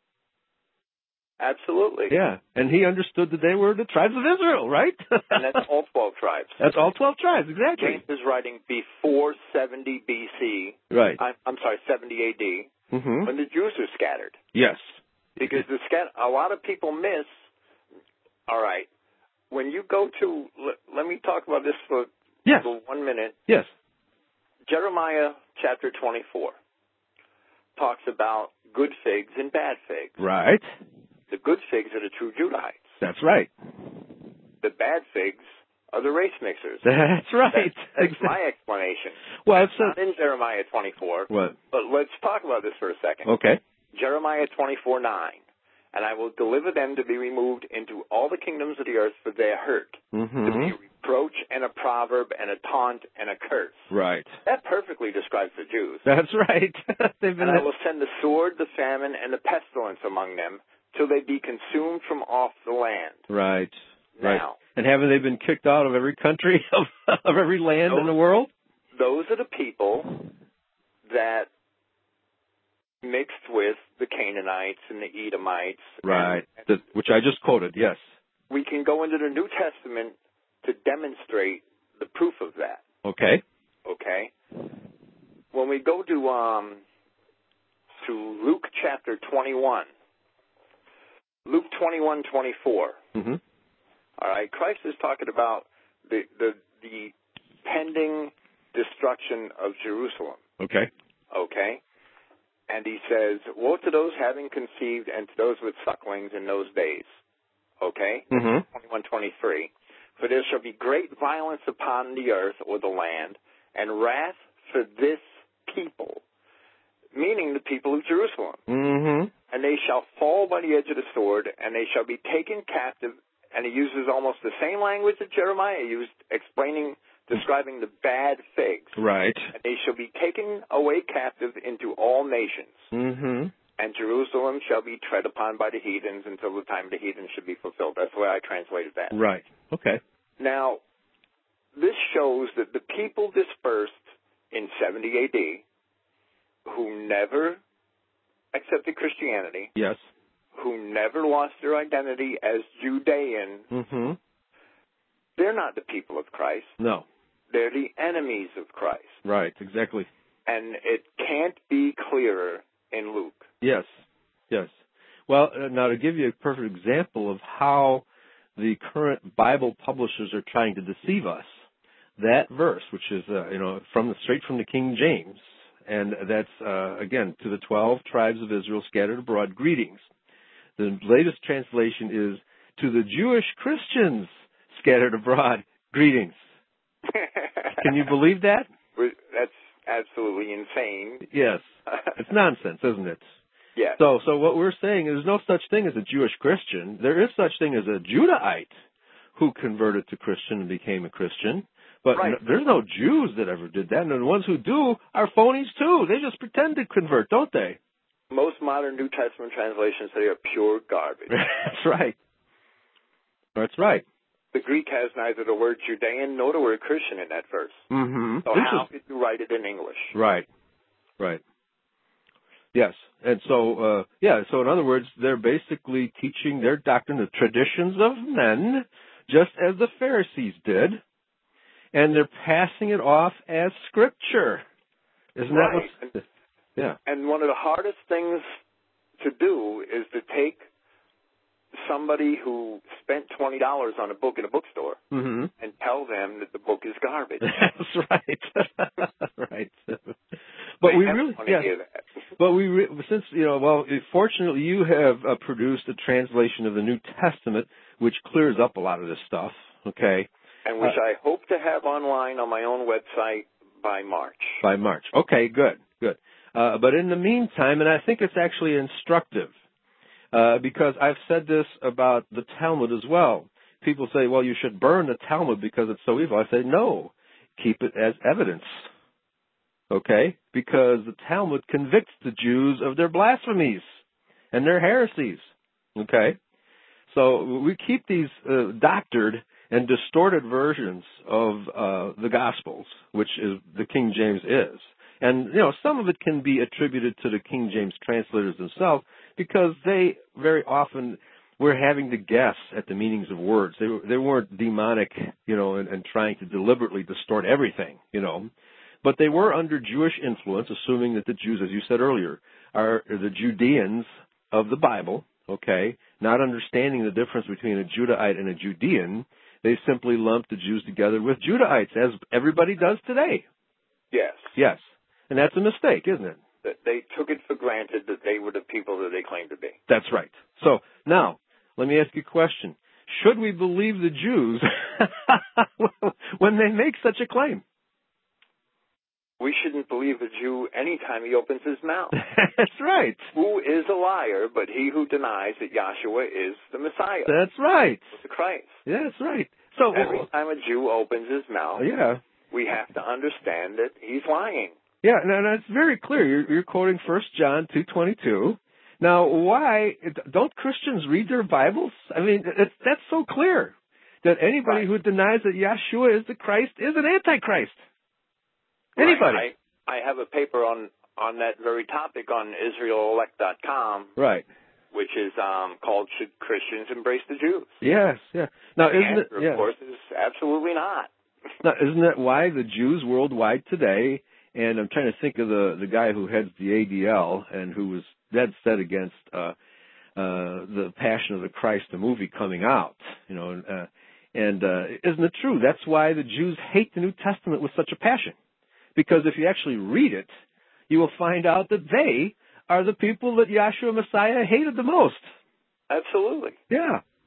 Absolutely. Yeah, and he understood that they were the tribes of Israel, right? And that's all twelve tribes. That's all twelve tribes, exactly. James is writing before seventy B C. Right. I'm, I'm sorry, seventy A D. Mm-hmm. When the Jews are scattered. Yes. Because the scat- a lot of people miss, all right, when you go to, let, let me talk about this for, yes. for one minute. Yes. Jeremiah chapter twenty-four talks about good figs and bad figs. Right. The good figs are the true Judahites. That's right. The bad figs are the race mixers. That's right. That's, that's my explanation. Well, it's not in Jeremiah twenty-four. What? But let's talk about this for a second. Okay. Jeremiah twenty-four nine. And I will deliver them to be removed into all the kingdoms of the earth for their hurt. Mm-hmm. To be a reproach and a proverb and a taunt and a curse. Right. That perfectly describes the Jews. That's right. They've been and I will send the sword, the famine, and the pestilence among them till they be consumed from off the land. Right. Now. Right. And haven't they been kicked out of every country, of, of every land those, in the world? Those are the people that mixed with the Canaanites and the Edomites. Right, and, the, which I just quoted, yes. We can go into the New Testament to demonstrate the proof of that. Okay. Okay? When we go to um, to Luke chapter twenty-one, Luke twenty-one twenty-four, mm-hmm. all right, Christ is talking about the, the, the pending destruction of Jerusalem. Okay. Okay? And he says, woe to those having conceived and to those with sucklings in those days. okay? Mm-hmm. twenty-one twenty-three. For there shall be great violence upon the earth or the land, and wrath for this people, meaning the people of Jerusalem. Mm-hmm. And they shall fall by the edge of the sword, and they shall be taken captive. And he uses almost the same language that Jeremiah used, explaining, describing the bad figs. Right. And they shall be taken away captive into all nations. Mm-hmm. And Jerusalem shall be tread upon by the heathens until the time of the heathens should be fulfilled. That's the way I translated that. Right. Okay. Now, this shows that the people dispersed in seventy A D, who never accepted Christianity, Yes. who never lost their identity as Judean, Mm-hmm. they're not the people of Christ. No. They're the enemies of Christ. Right. Exactly. And it can't be clearer in Luke. Yes. Yes. Well, uh, now to give you a perfect example of how the current Bible publishers are trying to deceive us, that verse, which is uh, you know from the straight from the King James, and that's uh, again to the twelve tribes of Israel scattered abroad, greetings. The latest translation is to the Jewish Christians scattered abroad, greetings. Can you believe that? That's absolutely insane. Yes. It's nonsense, isn't it? Yes. So, so what we're saying is there's no such thing as a Jewish Christian. There is such thing as a Judahite who converted to Christian and became a Christian. But right. n- there's no Jews that ever did that. And the ones who do are phonies too. They just pretend to convert, don't they? Most modern New Testament translations say are pure garbage. That's right. That's right. The Greek has neither the word Judean nor the word Christian in that verse. Mm-hmm. So This how is... could you write it in English? Right. Right. Yes. And so, uh, yeah, so in other words, they're basically teaching their doctrine, the traditions of men, just as the Pharisees did, and they're passing it off as scripture. Isn't right. that what... Yeah. And one of the hardest things to do is to take somebody who spent twenty dollars on a book in a bookstore mm-hmm. and tell them that the book is garbage. That's right. Right. But they we never really, want to yeah. hear that. But we, re- since you know, well, fortunately, you have uh, produced a translation of the New Testament, which clears up a lot of this stuff. Okay. And which uh, I hope to have online on my own website by March. By March. Okay. Good. Good. Uh, but in the meantime, and I think it's actually instructive, uh, because I've said this about the Talmud as well. People say, well, you should burn the Talmud because it's so evil. I say, no, keep it as evidence. Okay? Because the Talmud convicts the Jews of their blasphemies and their heresies. Okay? So we keep these uh, doctored and distorted versions of uh, the Gospels, which is the King James is. And, you know, some of it can be attributed to the King James translators themselves because they very often were having to guess at the meanings of words. They, they weren't demonic, you know, and, and trying to deliberately distort everything, you know. But they were under Jewish influence, assuming that the Jews, as you said earlier, are the Judeans of the Bible, okay, not understanding the difference between a Judahite and a Judean. They simply lumped the Jews together with Judahites, as everybody does today. Yes. Yes. And that's a mistake, isn't it? That they took it for granted that they were the people that they claimed to be. That's right. So, now, let me ask you a question. Should we believe the Jews when they make such a claim? We shouldn't believe a Jew anytime he opens his mouth. That's right. Who is a liar but he who denies that Yahshua is the Messiah? That's right. The Christ. Yeah, that's right. So every time a Jew opens his mouth, yeah. we have to understand that he's lying. Yeah, and it's very clear. You're, you're quoting First John two twenty-two. Now, why don't Christians read their Bibles? I mean, it's, that's so clear that anybody right. who denies that Yahshua is the Christ is an antichrist. Anybody. Right. I, I have a paper on, on that very topic on Israel Elect dot com. Right. Which is um, called "Should Christians Embrace the Jews?" Yes, yeah. Now, the isn't answer, it? Yeah. of course, is absolutely not. Now, isn't that why the Jews worldwide today? And I'm trying to think of the the guy who heads the A D L and who was dead set against uh, uh, the Passion of the Christ, the movie coming out. You know, uh, and uh, isn't it true? That's why the Jews hate the New Testament with such a passion. Because if you actually read it, you will find out that they are the people that Yahshua Messiah hated the most. Absolutely. Yeah.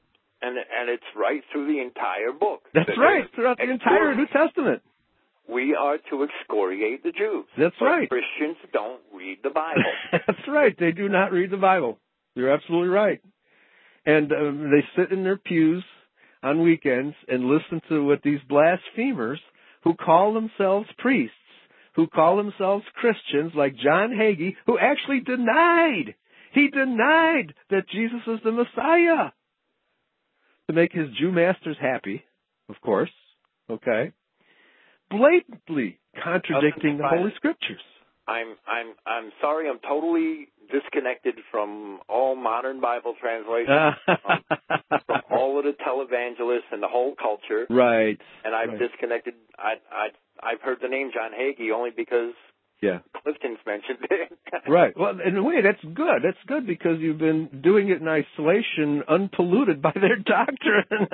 And and it's right through the entire book. That's right, throughout the entire New Testament. We are to excoriate the Jews. That's but right. Christians don't read the Bible. That's right. They do not read the Bible. You're absolutely right. And um, they sit in their pews on weekends and listen to what these blasphemers who call themselves priests, who call themselves Christians, like John Hagee, who actually denied, he denied that Jesus is the Messiah to make his Jew masters happy, of course, okay? Blatantly contradicting the Holy Scriptures. I'm I'm I'm sorry. I'm totally disconnected from all modern Bible translations, from, from all of the televangelists and the whole culture. Right. And I've right. disconnected. I I I've heard the name John Hagee only because yeah. Clifton's mentioned it. Right. Well, in a way, that's good. That's good because you've been doing it in isolation, unpolluted by their doctrine,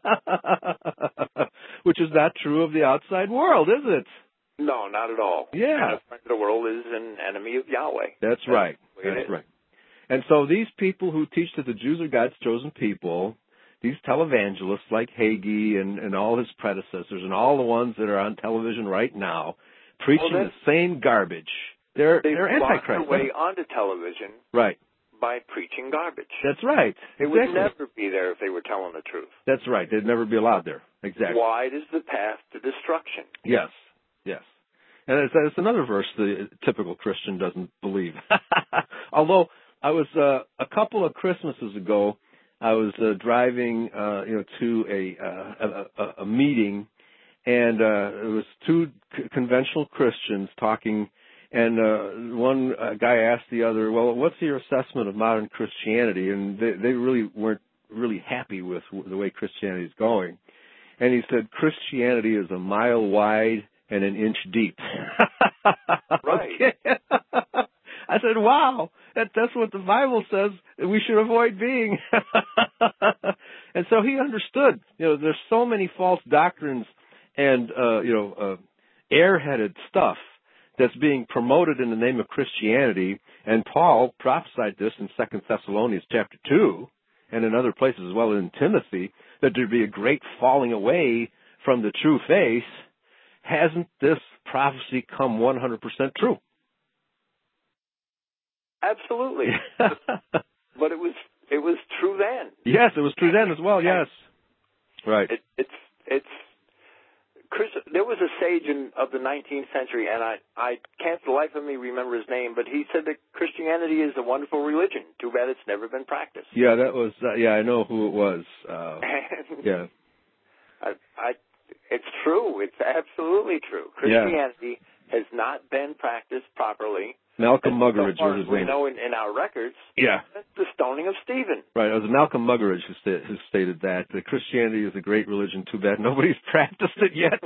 which is not true of the outside world, is it? No, not at all. Yeah. And a friend of the world is an enemy of Yahweh. That's, that's right. That's right. And so these people who teach that the Jews are God's chosen people, these televangelists like Hagee and, and all his predecessors and all the ones that are on television right now, preaching well, the same garbage. They're they're antichrist. Their way onto television, right? By preaching garbage. That's right. It exactly. would never be there if they were telling the truth. That's right. They'd never be allowed there. Exactly. Wide is the path to destruction. Yes. Yes. And it's, it's another verse the typical Christian doesn't believe. Although I was uh, a couple of Christmases ago, I was uh, driving, uh, you know, to a uh, a, a meeting. And uh, it was two c- conventional Christians talking, and uh, one uh, guy asked the other, well, what's your assessment of modern Christianity? And they, they really weren't really happy with the way Christianity is going. And he said, Christianity is a mile wide and an inch deep. Right. I said, wow, that, that's what the Bible says that we should avoid being. And so he understood, you know, there's so many false doctrines and, uh, you know, uh, airheaded stuff that's being promoted in the name of Christianity. And Paul prophesied this in Second Thessalonians chapter two and in other places as well in Timothy, that there'd be a great falling away from the true faith. Hasn't this prophecy come one hundred percent true? Absolutely. But it was it was true then. Yes, it was true then as well, yes. Right. It, it's it's Chris, there was a sage in, of the nineteenth century, and I, I can't for the life of me remember his name, but he said that Christianity is a wonderful religion. Too bad it's never been practiced. Yeah, that was, uh, yeah, I know who it was. Uh, yeah. I, I, it's true. It's absolutely true. Christianity yeah. has not been practiced properly. Malcolm and Muggeridge so far was his as we name. know in, in our records, yeah. that's the stoning of Stephen. Right, it was Malcolm Muggeridge who, sta- who stated that. that Christianity is a great religion, too bad nobody's practiced it yet.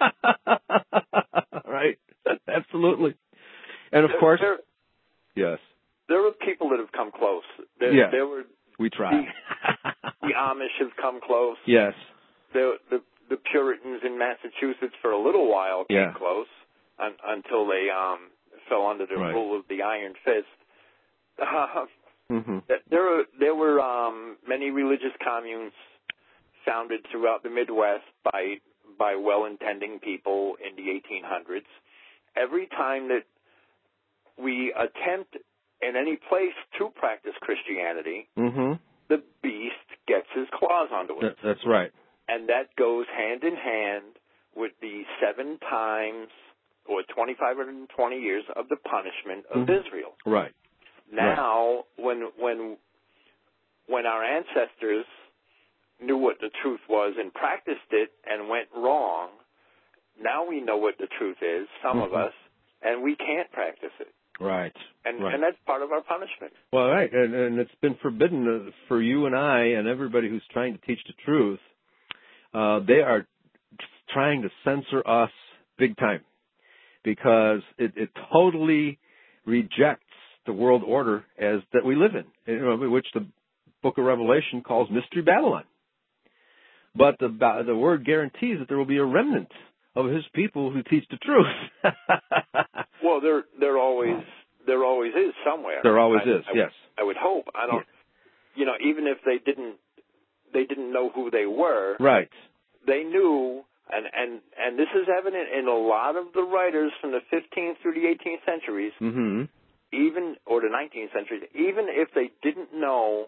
Right, absolutely. And of there, course, there, yes. There are people that have come close. There, yeah, there were we tried. The, the Amish have come close. Yes. The, the, the Puritans in Massachusetts for a little while came yeah. close un, until they... um. fell under the right. rule of the Iron Fist. Uh, mm-hmm. There were there were um, many religious communes founded throughout the Midwest by by well-intending people in the eighteen hundreds. Every time that we attempt in any place to practice Christianity, mm-hmm. the beast gets his claws onto it. That's right. And that goes hand in hand with the seven times or twenty-five twenty years of the punishment of mm-hmm. Israel. Right. Now, right. when when when our ancestors knew what the truth was and practiced it and went wrong, now we know what the truth is, some mm-hmm. of us, and we can't practice it. Right. And right. and that's part of our punishment. Well, right, and, and it's been forbidden for you and I and everybody who's trying to teach the truth. Uh, they are trying to censor us big time, because it, it totally rejects the world order as that we live in, you know, which the Book of Revelation calls Mystery Babylon. But the the word guarantees that there will be a remnant of His people who teach the truth. Well, there there always there always is somewhere. There always I, is. I, yes. I would hope. I don't. Yeah. You know, even if they didn't they didn't know who they were. Right. They knew, and, and, and this is evident in a lot of the writers from the fifteenth through the eighteenth centuries, mm-hmm. even, or the nineteenth century, even if they didn't know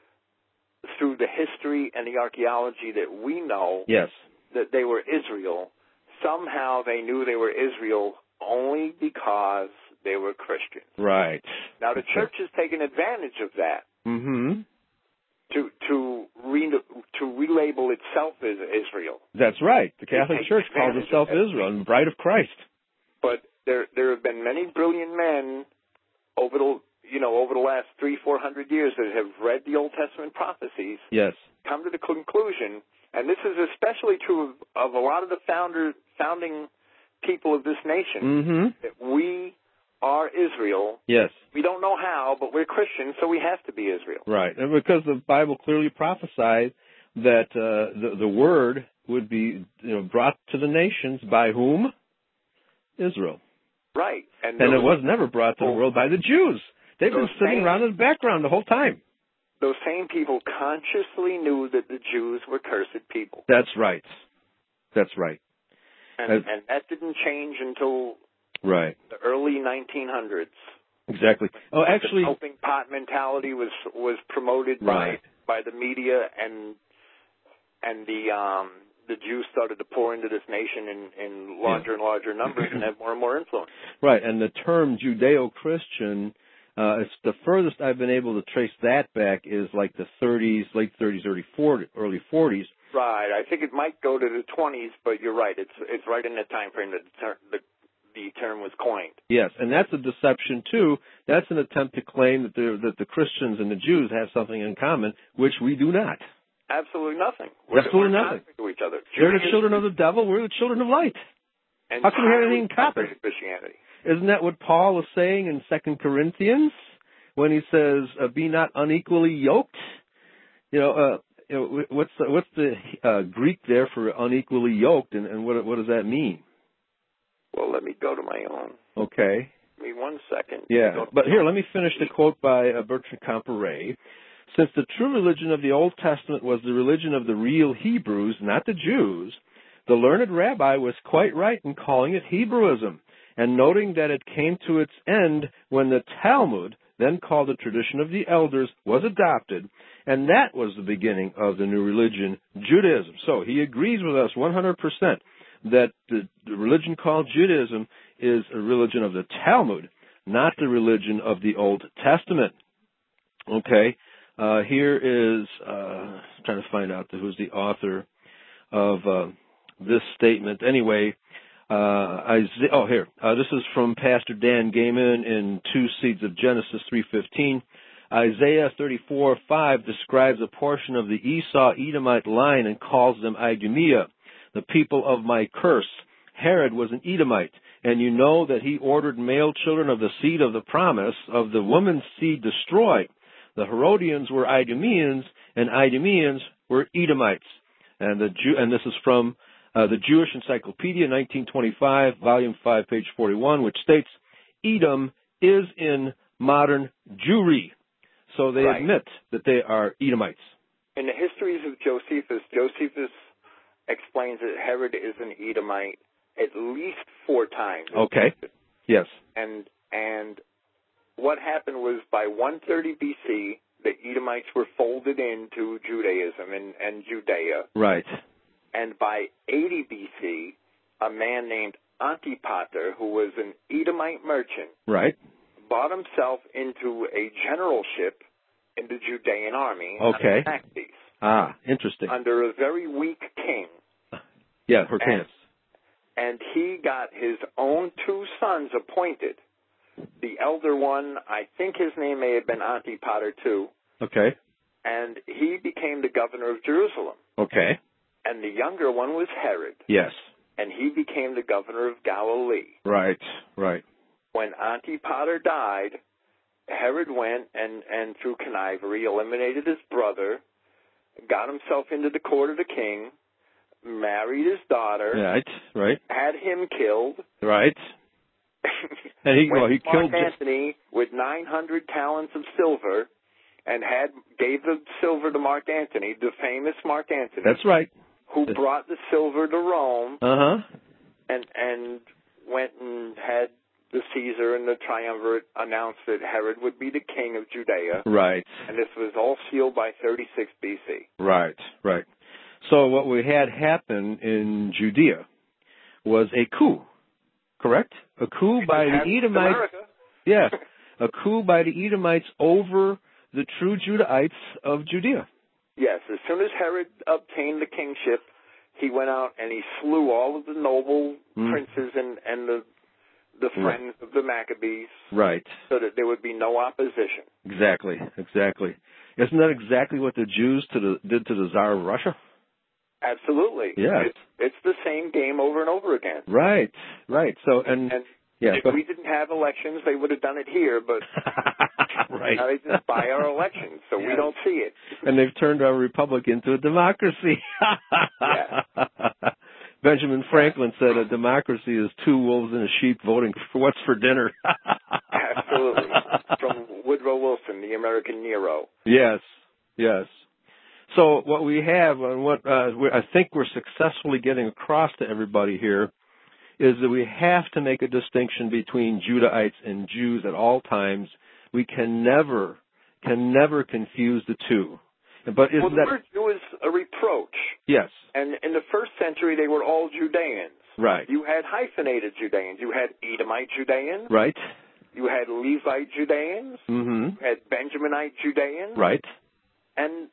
through the history and the archaeology that we know yes. that they were Israel, somehow they knew they were Israel only because they were Christians. Right. Now, the church has taken advantage of that mm-hmm. to to re, to relabel itself as Israel. That's right. The Catholic Church calls itself Israel and bride of Christ. But there there have been many brilliant men over the you know over the last three four hundred years that have read the Old Testament prophecies. Yes. Come to the conclusion, and this is especially true of, of a lot of the founder founding people of this nation, mm-hmm. that we are Israel. Yes. We don't know how, but we're Christians, so we have to be Israel. Right, and because the Bible clearly prophesied that uh, the, the word would be you know, brought to the nations by whom? Israel. Right. And, and those, it was never brought to the world by the Jews. They've been sitting same, around in the background the whole time. Those same people consciously knew that the Jews were cursed people. That's right. That's right. And, As, and that didn't change until right. the early nineteen hundreds. Exactly. Oh, actually, the melting pot mentality was was promoted right. by by the media, and and the um, the Jews started to pour into this nation in, in larger yeah. and larger numbers and have more and more influence. Right, and the term Judeo-Christian, uh, it's the furthest I've been able to trace that back is like the thirties, late thirties, early forties, early forties. Right, I think it might go to the twenties, but you're right. It's it's right in that time frame that the term, the, the term was coined. Yes, and that's a deception too. That's an attempt to claim that the that the Christians and the Jews have something in common, which we do not. Absolutely nothing. We're, Absolutely we're nothing. To each other. They're the children of the devil. We're the children of light. And how can we have anything in common? Christianity. Isn't that what Paul is saying in Second Corinthians when he says, uh, "Be not unequally yoked"? You know, uh, you know what's the, what's the uh, Greek there for unequally yoked, and, and what what does that mean? Well, let me go to my own. Okay. Give me one second. Yeah, but here, let me finish the quote by uh, Bertrand Comparet. Since the true religion of the Old Testament was the religion of the real Hebrews, not the Jews, the learned rabbi was quite right in calling it Hebrewism, and noting that it came to its end when the Talmud, then called the tradition of the elders, was adopted, and that was the beginning of the new religion, Judaism. So he agrees with us one hundred percent that the, the religion called Judaism is a religion of the Talmud, not the religion of the Old Testament. Okay, uh, here is, uh, I'm trying to find out who's the author of uh, this statement. Anyway, uh, Isaiah, oh, here, uh, this is from Pastor Dan Gaiman in Two Seeds of Genesis three fifteen. Isaiah thirty-four five describes a portion of the Esau-Edomite line and calls them Idumea, the people of my curse. Herod was an Edomite, and you know that he ordered male children of the seed of the promise, of the woman's seed destroyed. The Herodians were Idumeans, and Idumeans were Edomites. And the Jew, and this is from uh, the Jewish Encyclopedia, nineteen twenty-five, volume five, page forty-one, which states, Edom is in modern Jewry. So they right. admit that they are Edomites. In the histories of Josephus, Josephus explains that Herod is an Edomite at least four times. Okay. Yes. And and what happened was by one thirty B C, the Edomites were folded into Judaism and, and Judea. Right. And by eighty B C, a man named Antipater, who was an Edomite merchant, right, bought himself into a generalship in the Judean army. Okay. Maccabees, ah, interesting. under a very weak king. Yeah, Hyrcanus. And, and he got his own two sons appointed. The elder one, I think his name may have been Antipater too. Okay. And he became the governor of Jerusalem. Okay. And the younger one was Herod. Yes. And he became the governor of Galilee. Right, right. When Antipater died, Herod went and, and through connivery eliminated his brother, got himself into the court of the king, married his daughter. Right, right. Had him killed. Right. And he, well, he Mark killed Antony with nine hundred talents of silver and had gave the silver to Mark Antony, the famous Mark Antony. That's right. Who brought the silver to Rome. Uh-huh. And, and went and had the Caesar and the triumvirate announce that Herod would be the king of Judea. Right. And this was all sealed by thirty-six B C. Right, right. So what we had happen in Judea was a coup, correct? A coup We by just the had Edomites. America. Yeah, a coup by the Edomites over the true Judahites of Judea. Yes, as soon as Herod obtained the kingship, he went out and he slew all of the noble Mm. princes and, and the the friends Right. of the Maccabees. Right. So that there would be no opposition. Exactly, exactly. Isn't that exactly what the Jews to the, did to the Tsar of Russia? Absolutely. Yes. It's, it's the same game over and over again. Right, right. So, and, And yeah. if but- we didn't have elections, they would have done it here, but right. now they just buy our elections, so Yes. we don't see it. And they've turned our republic into a democracy. Yeah. Benjamin Franklin said a democracy is two wolves and a sheep voting for what's for dinner. Absolutely. From Woodrow Wilson, the American Nero. Yes, yes. So what we have, and what uh, we, I think we're successfully getting across to everybody here, is that we have to make a distinction between Judahites and Jews at all times. We can never, can never confuse the two. But isn't well, the that word Jew is a reproach. yes? And in the first century, they were all Judeans. Right. You had hyphenated Judeans. You had Edomite Judeans. Right. You had Levite Judeans. Mm-hmm. You had Benjaminite Judeans. Right. And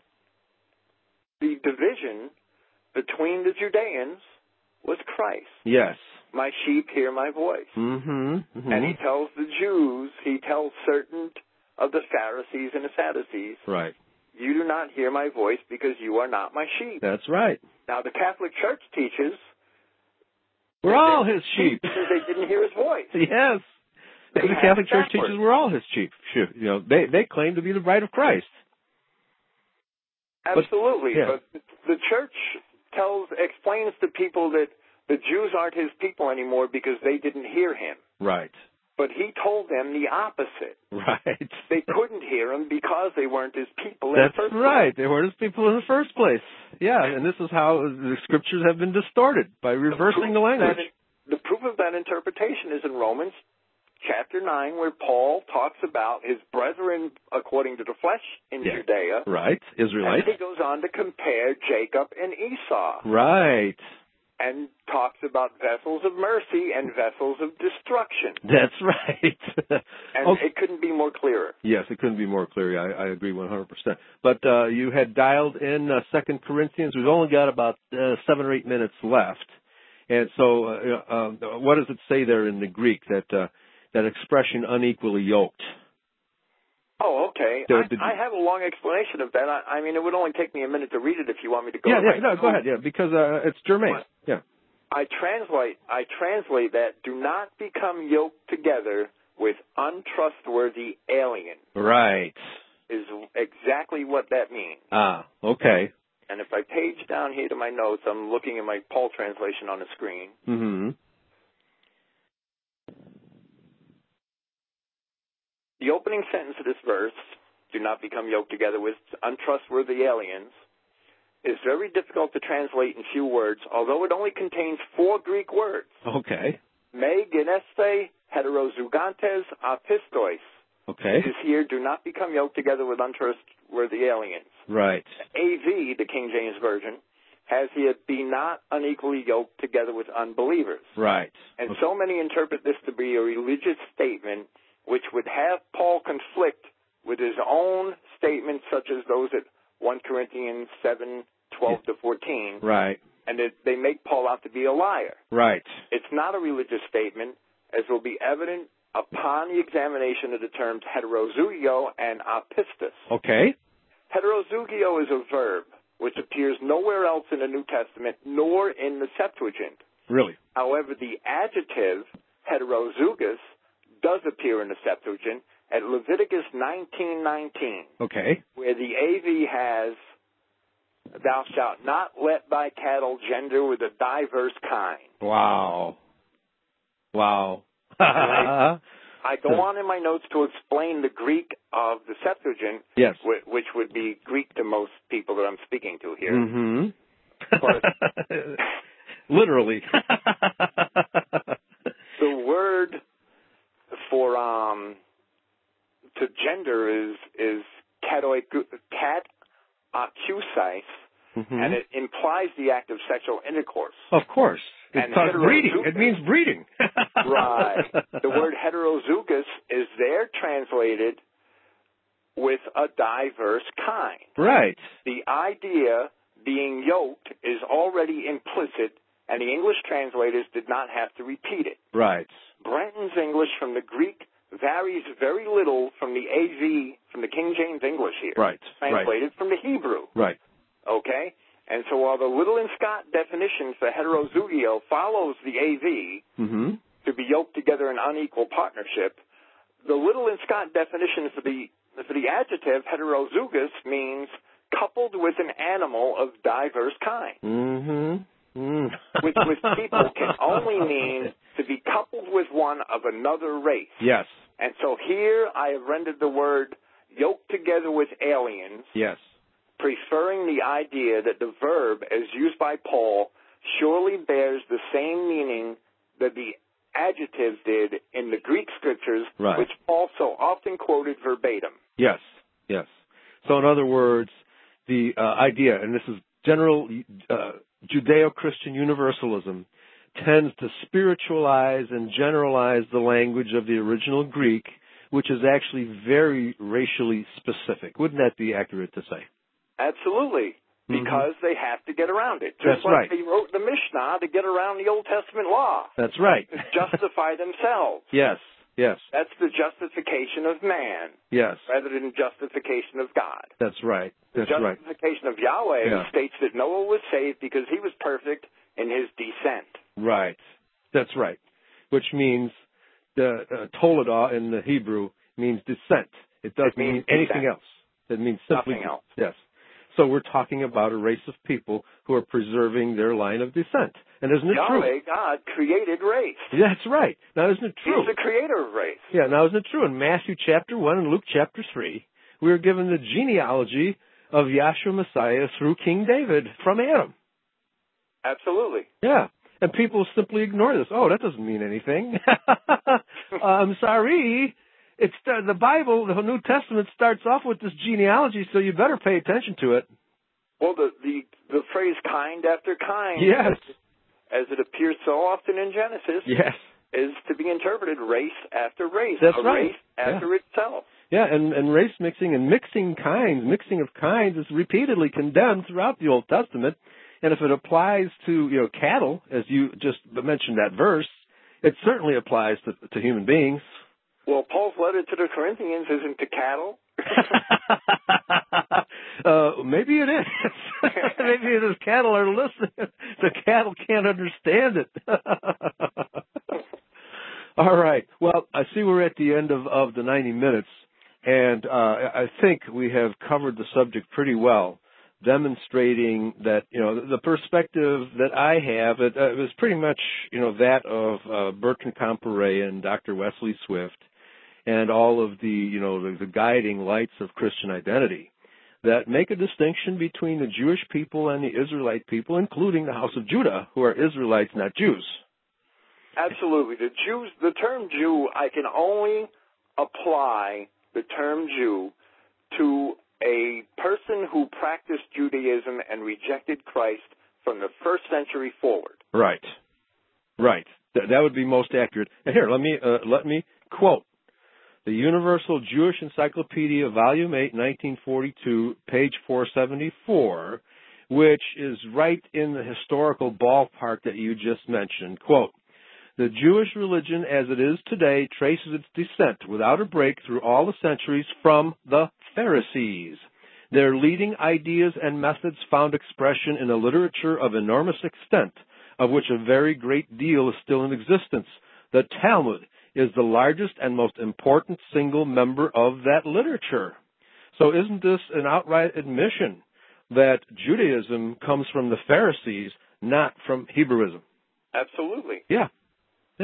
the division between the Judeans was Christ. Yes. My sheep hear my voice. Mm-hmm. Mm-hmm. And he tells the Jews, he tells certain of the Pharisees and the Sadducees, Right. you do not hear my voice because you are not my sheep. That's right. Now, the Catholic Church teaches We're all his sheep. because they didn't hear his voice. Yes. They the had Catholic it Church backwards. teaches we're all his sheep. Sure. You know, they they claim to be the bride of Christ. Absolutely. But, yeah. But the church tells, explains to people that the Jews aren't his people anymore because they didn't hear him. Right. But he told them the opposite. Right. They couldn't hear him because they weren't his people in That's the first right. place. They weren't his people in the first place. Yeah, and this is how the scriptures have been distorted by reversing the, The proof language. that- the proof of that interpretation is in Romans chapter nine, where Paul talks about his brethren according to the flesh in Yeah. Judea. Right. Israelites. And he goes on to compare Jacob and Esau. Right. And talks about vessels of mercy and vessels of destruction. That's right. And Okay. it couldn't be more clearer. Yes, it couldn't be more clear. I, I agree one hundred percent. But uh, you had dialed in uh, Second Corinthians. We've only got about uh, seven or eight minutes left. And so uh, uh, what does it say there in the Greek, that uh, that expression unequally yoked? Oh, okay. So I, did you- I have a long explanation of that. I, I mean, it would only take me a minute to read it if you want me to go Yeah, to yeah, my no, go ahead, yeah, because uh, it's germane. What? Yeah. I translate I translate that do not become yoked together with untrustworthy aliens Right. is exactly what that means. Ah, okay. And if I page down here to my notes, I'm looking at my Paul translation on the screen. Mm-hmm. The opening sentence of this verse, do not become yoked together with untrustworthy aliens, is very difficult to translate in few words, although it only contains four Greek words. Okay. Me geneste heterozugantes apistois. Okay. Is here, do not become yoked together with untrustworthy aliens. Right. A V, the King James Version, has here, be not unequally yoked together with unbelievers. Right. And Okay. so many interpret this to be a religious statement which would have Paul conflict with his own statements, such as those at First Corinthians seven, twelve to fourteen, Right. and that they make Paul out to be a liar. Right. It's not a religious statement, as will be evident upon the examination of the terms heterozugio and apistos. Okay. Heterozugio is a verb which appears nowhere else in the New Testament, nor in the Septuagint. Really? However, the adjective heterozugus does appear in the Septuagint at Leviticus nineteen nineteen, Okay. where the A V has, thou shalt not let thy cattle gender with a diverse kind. Wow. Wow. I go on in my notes to explain the Greek of the Septuagint, yes, which, which would be Greek to most people that I'm speaking to here. Mm-hmm. But literally. The word for um to gender is is katoiku- kat acusais, mm-hmm. and it implies the act of sexual intercourse. Of course. It And talks breeding. heterozugus- It means breeding. Right. The word heterozugus is there translated with a diverse kind. Right. The idea being yoked is already implicit, and the English translators did not have to repeat it. Right. Brenton's English from the Greek varies very little from the A V, from the King James English here. Right. Translated right. from the Hebrew. Right. Okay? And so while the Little and Scott definition for heterozugio follows the A V, mm-hmm. to be yoked together in unequal partnership, the Little and Scott definition for the for the adjective heterozygous means coupled with an animal of diverse kind. Mm-hmm. Mm. Which with people can only mean to be coupled with one of another race. Yes. And so here I have rendered the word yoked together with aliens, yes, preferring the idea that the verb, as used by Paul, surely bears the same meaning that the adjective did in the Greek scriptures, right. which Paul so often quoted verbatim. Yes, yes. So in other words, the uh, idea, and this is general uh, Judeo-Christian universalism, tends to spiritualize and generalize the language of the original Greek, which is actually very racially specific. Wouldn't that be accurate to say? Absolutely, because mm-hmm. they have to get around it. Just That's like right. they wrote the Mishnah to get around the Old Testament law. That's right. To justify themselves. Yes, yes. That's the justification of man. Yes. Rather than justification of God. That's right. That's the right. justification of Yahweh yeah. states that Noah was saved because he was perfect in his descent. Right. That's right. Which means the uh, Toledah in the Hebrew means descent. It doesn't it mean anything else. It means simply nothing else. Yes. So we're talking about a race of people who are preserving their line of descent. And isn't it Yahweh, true? Yahweh, God, created race. That's right. Now, isn't it true? He's the creator of race. Yeah, now isn't it true? In Matthew chapter one and Luke chapter three, we are given the genealogy of Yahshua Messiah through King David from Adam. Absolutely. Yeah. And people simply ignore this. Oh, that doesn't mean anything. I'm sorry. It's the, the Bible, the New Testament starts off with this genealogy, so you better pay attention to it. Well, the the, the phrase kind after kind, yes, as it appears so often in Genesis, yes, is to be interpreted race after race. That's a right. race after yeah. itself. Yeah, and, and race mixing and mixing kinds, mixing of kinds is repeatedly condemned throughout the Old Testament. And if it applies to, you know, cattle, as you just mentioned that verse, it certainly applies to, to human beings. Well, Paul's letter to the Corinthians isn't to cattle. uh, maybe it is. Maybe it is. Cattle are listening. The cattle can't understand it. All right. Well, I see we're at the end of, of the ninety minutes, and uh, I think we have covered the subject pretty well, demonstrating that, you know, the perspective that I have, it, uh, it was pretty much, you know, that of uh, Bertrand Comparet and Doctor Wesley Swift, and all of the, you know, the, the guiding lights of Christian identity that make a distinction between the Jewish people and the Israelite people, including the House of Judah, who are Israelites, not Jews. Absolutely. The Jews, the term Jew, I can only apply the term Jew to a person who practiced Judaism and rejected Christ from the first century forward. Right. Right. Th- that would be most accurate. And here, let me uh, let me quote the Universal Jewish Encyclopedia, Volume eight, nineteen forty-two, page four seventy-four, which is right in the historical ballpark that you just mentioned. Quote, "The Jewish religion as it is today traces its descent without a break through all the centuries from the Pharisees. Their leading ideas and methods found expression in a literature of enormous extent, of which a very great deal is still in existence. The Talmud is the largest and most important single member of that literature." So isn't this an outright admission that Judaism comes from the Pharisees, not from Hebrewism? Absolutely. Yeah. Yeah.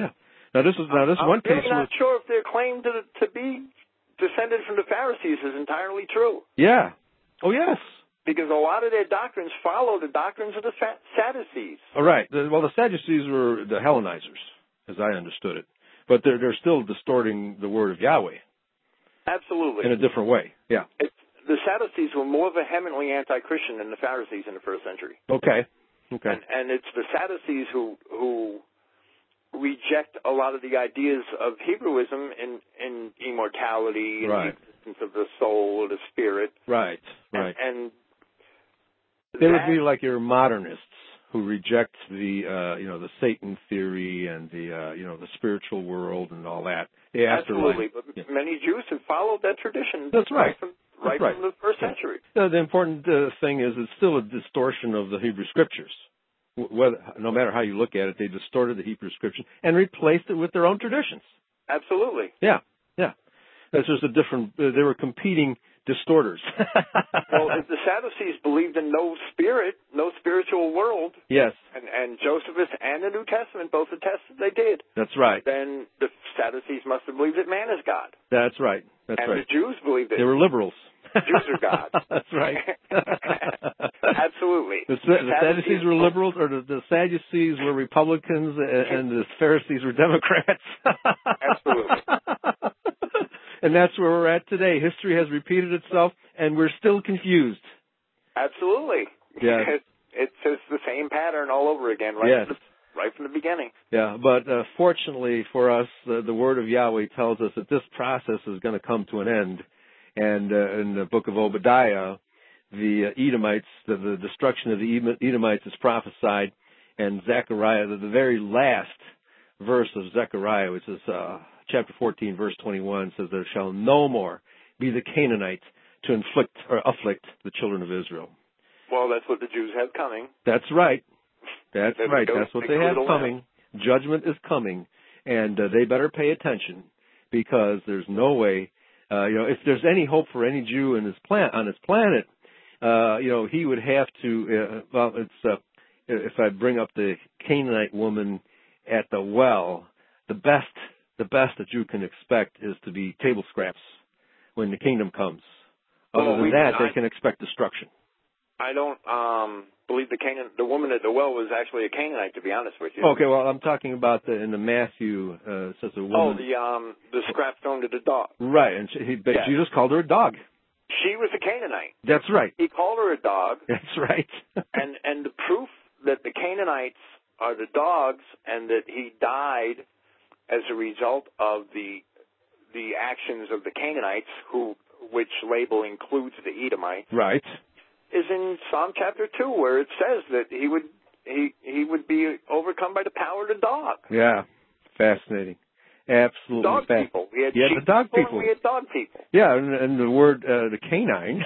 Now this is now this I'm one really case. not Was, sure if their claim to to be descended from the Pharisees is entirely true. yeah. Oh yes. Because a lot of their doctrines follow the doctrines of the Sadducees. All right. The, well, the Sadducees were the Hellenizers, as I understood it, but they're they're still distorting the word of Yahweh. Absolutely. In a different way. Yeah. It's, the Sadducees were more vehemently anti-Christian than the Pharisees in the first century. Okay. Okay. And, and it's the Sadducees who who reject a lot of the ideas of Hebrewism in, in immortality and right. the existence of the soul or the spirit. Right. Right. And, and they that, would be like your modernists who reject the uh, you know the Satan theory and the uh, you know the spiritual world and all that. The absolutely. But yeah. many Jews have followed that tradition. That's right. Right from, right That's right. from the first century. Yeah. The important uh, thing is it's still a distortion of the Hebrew Scriptures. Whether, no matter how you look at it, they distorted the Hebrew Scripture and replaced it with their own traditions. Absolutely. Yeah, yeah. That's just a different. Uh, they were competing distorters. Well, if the Sadducees believed in no spirit, no spiritual world, yes, and, and Josephus and the New Testament both attest that they did. That's right. Then the Sadducees must have believed that man is God. That's right. That's and right. the Jews believed it. They were liberals. Jews are God. That's right. Absolutely. The, the Sadducees were liberals, or the, the Sadducees were Republicans, and, and the Pharisees were Democrats. Absolutely. And that's where we're at today. History has repeated itself, and we're still confused. Absolutely. Yeah. It's, it's just the same pattern all over again, right, yes. from, the, right from the beginning. Yeah, but uh, fortunately for us, uh, the Word of Yahweh tells us that this process is going to come to an end. And uh, in the book of Obadiah, the uh, Edomites, the, the destruction of the Edomites is prophesied, and Zechariah, the, the very last verse of Zechariah, which is uh, chapter fourteen, verse twenty-one, says, "There shall no more be the Canaanite to inflict or afflict the children of Israel." Well, that's what the Jews have coming. That's right. That's they right. Go, that's what they, they have coming. Judgment is coming, and uh, they better pay attention, because there's no way. Uh, you know, if there's any hope for any Jew in this planet, on this planet, uh, you know, he would have to. Uh, well, it's uh, if I bring up the Canaanite woman at the well, the best, the best that you can expect is to be table scraps when the kingdom comes. Other well, than we, that, I, they can expect destruction. I don't um, believe the Canaan, the woman at the well was actually a Canaanite, to be honest with you. Okay, well, I'm talking about the, in the Matthew, uh, it says a woman. Oh, the um, the scrap thrown to the dog. Right, and she, he, yes. Jesus called her a dog. She was a Canaanite. That's right. He called her a dog. That's right. and and the proof that the Canaanites are the dogs and that he died as a result of the the actions of the Canaanites, who which label includes the Edomites. Right. Is in Psalm chapter two, where it says that he would he he would be overcome by the power of the dog. Yeah, fascinating, absolutely. Dog fascinating. people. We had yeah, sheep the dog people. people. And we had dog people. Yeah, and, and the word uh, the canine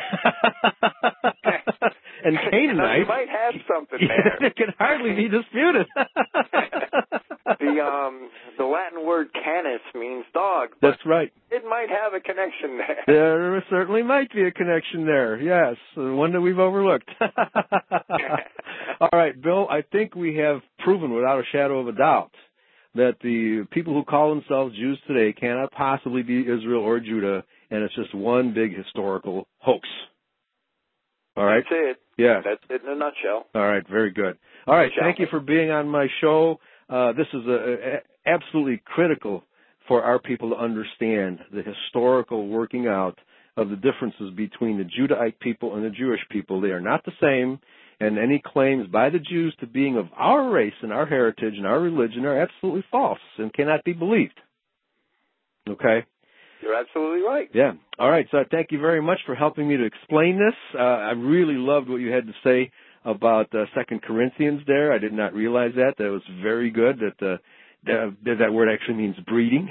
and Canaanite. You might have something there. there. It can hardly be disputed. the um the Latin word canis means dog. That's right. It might have a connection there. There certainly might be a connection there, yes, one that we've overlooked. All right, Bill, I think we have proven without a shadow of a doubt that the people who call themselves Jews today cannot possibly be Israel or Judah, and it's just one big historical hoax. All right? That's it. Yeah. That's it in a nutshell. All right, very good. All right, thank you for being on my show. Uh, this is a, a, absolutely critical for our people to understand the historical working out of the differences between the Judahite people and the Jewish people. They are not the same, and any claims by the Jews to being of our race and our heritage and our religion are absolutely false and cannot be believed. Okay? You're absolutely right. Yeah. All right, so I thank you very much for helping me to explain this. Uh, I really loved what you had to say about uh, Second Corinthians there. I did not realize that. That was very good, that uh, that, that word actually means breeding.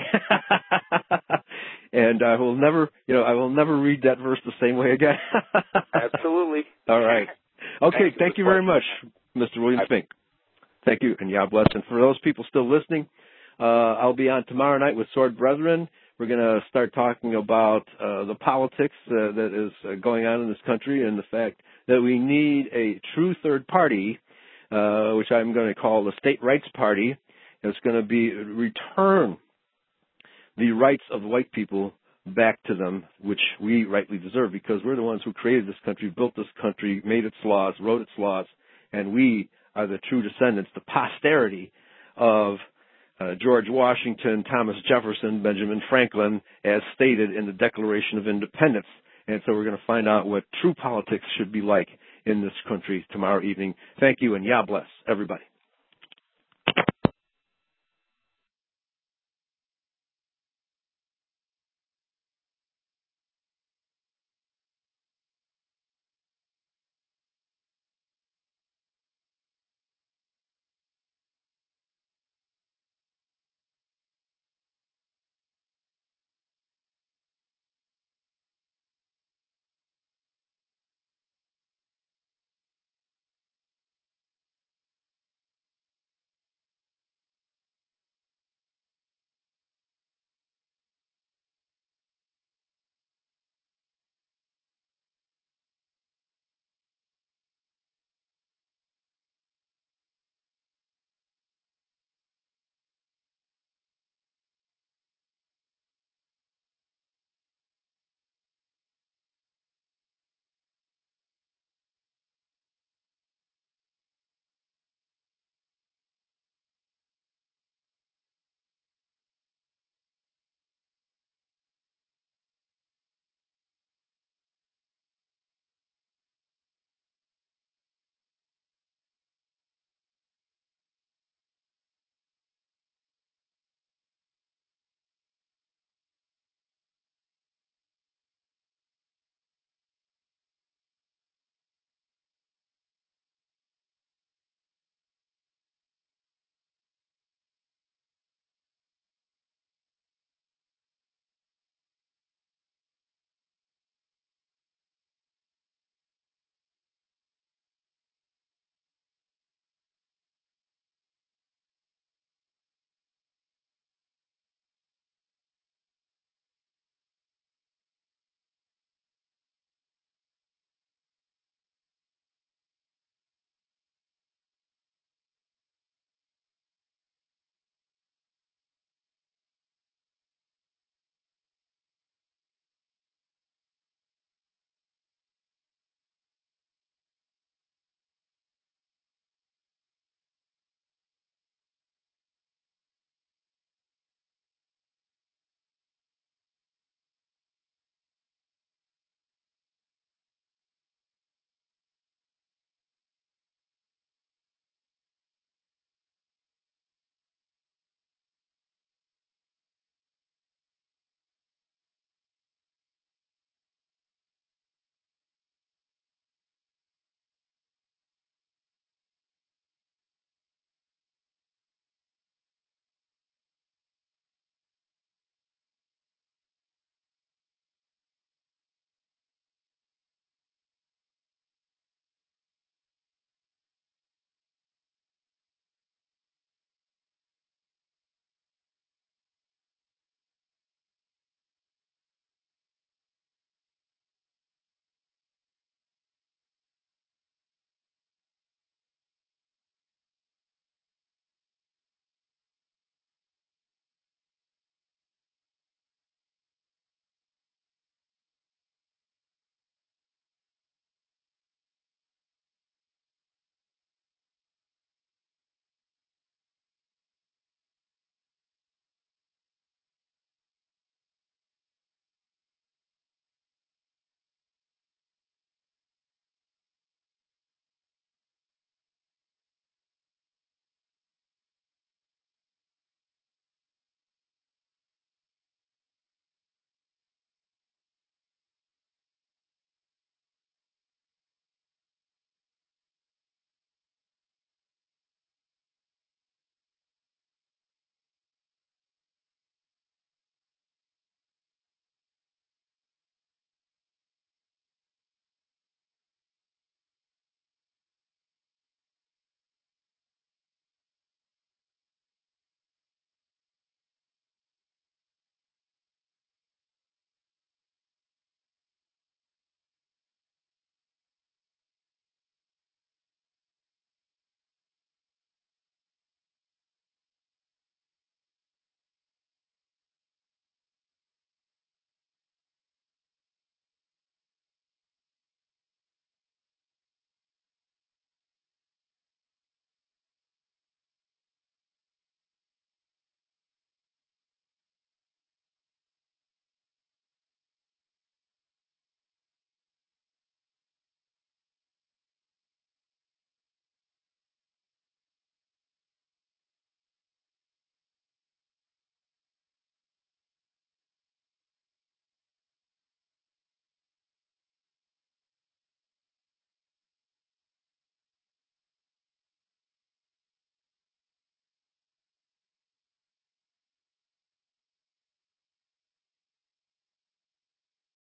And I will never, you know, I will never read that verse the same way again. Absolutely. All right. Okay, Thank you, thank you very much, Mister William Fink. Thank you, and Yah bless. And for those people still listening, uh, I'll be on tomorrow night with Sword Brethren. We're going to start talking about uh, the politics uh, that is uh, going on in this country and the fact that we need a true third party, uh, which I'm going to call the State Rights Party. It's going to be return the rights of white people back to them, which we rightly deserve, because we're the ones who created this country, built this country, made its laws, wrote its laws, and we are the true descendants, the posterity of uh, George Washington, Thomas Jefferson, Benjamin Franklin, as stated in the Declaration of Independence. And so we're going to find out what true politics should be like in this country tomorrow evening. Thank you, and Yah bless everybody.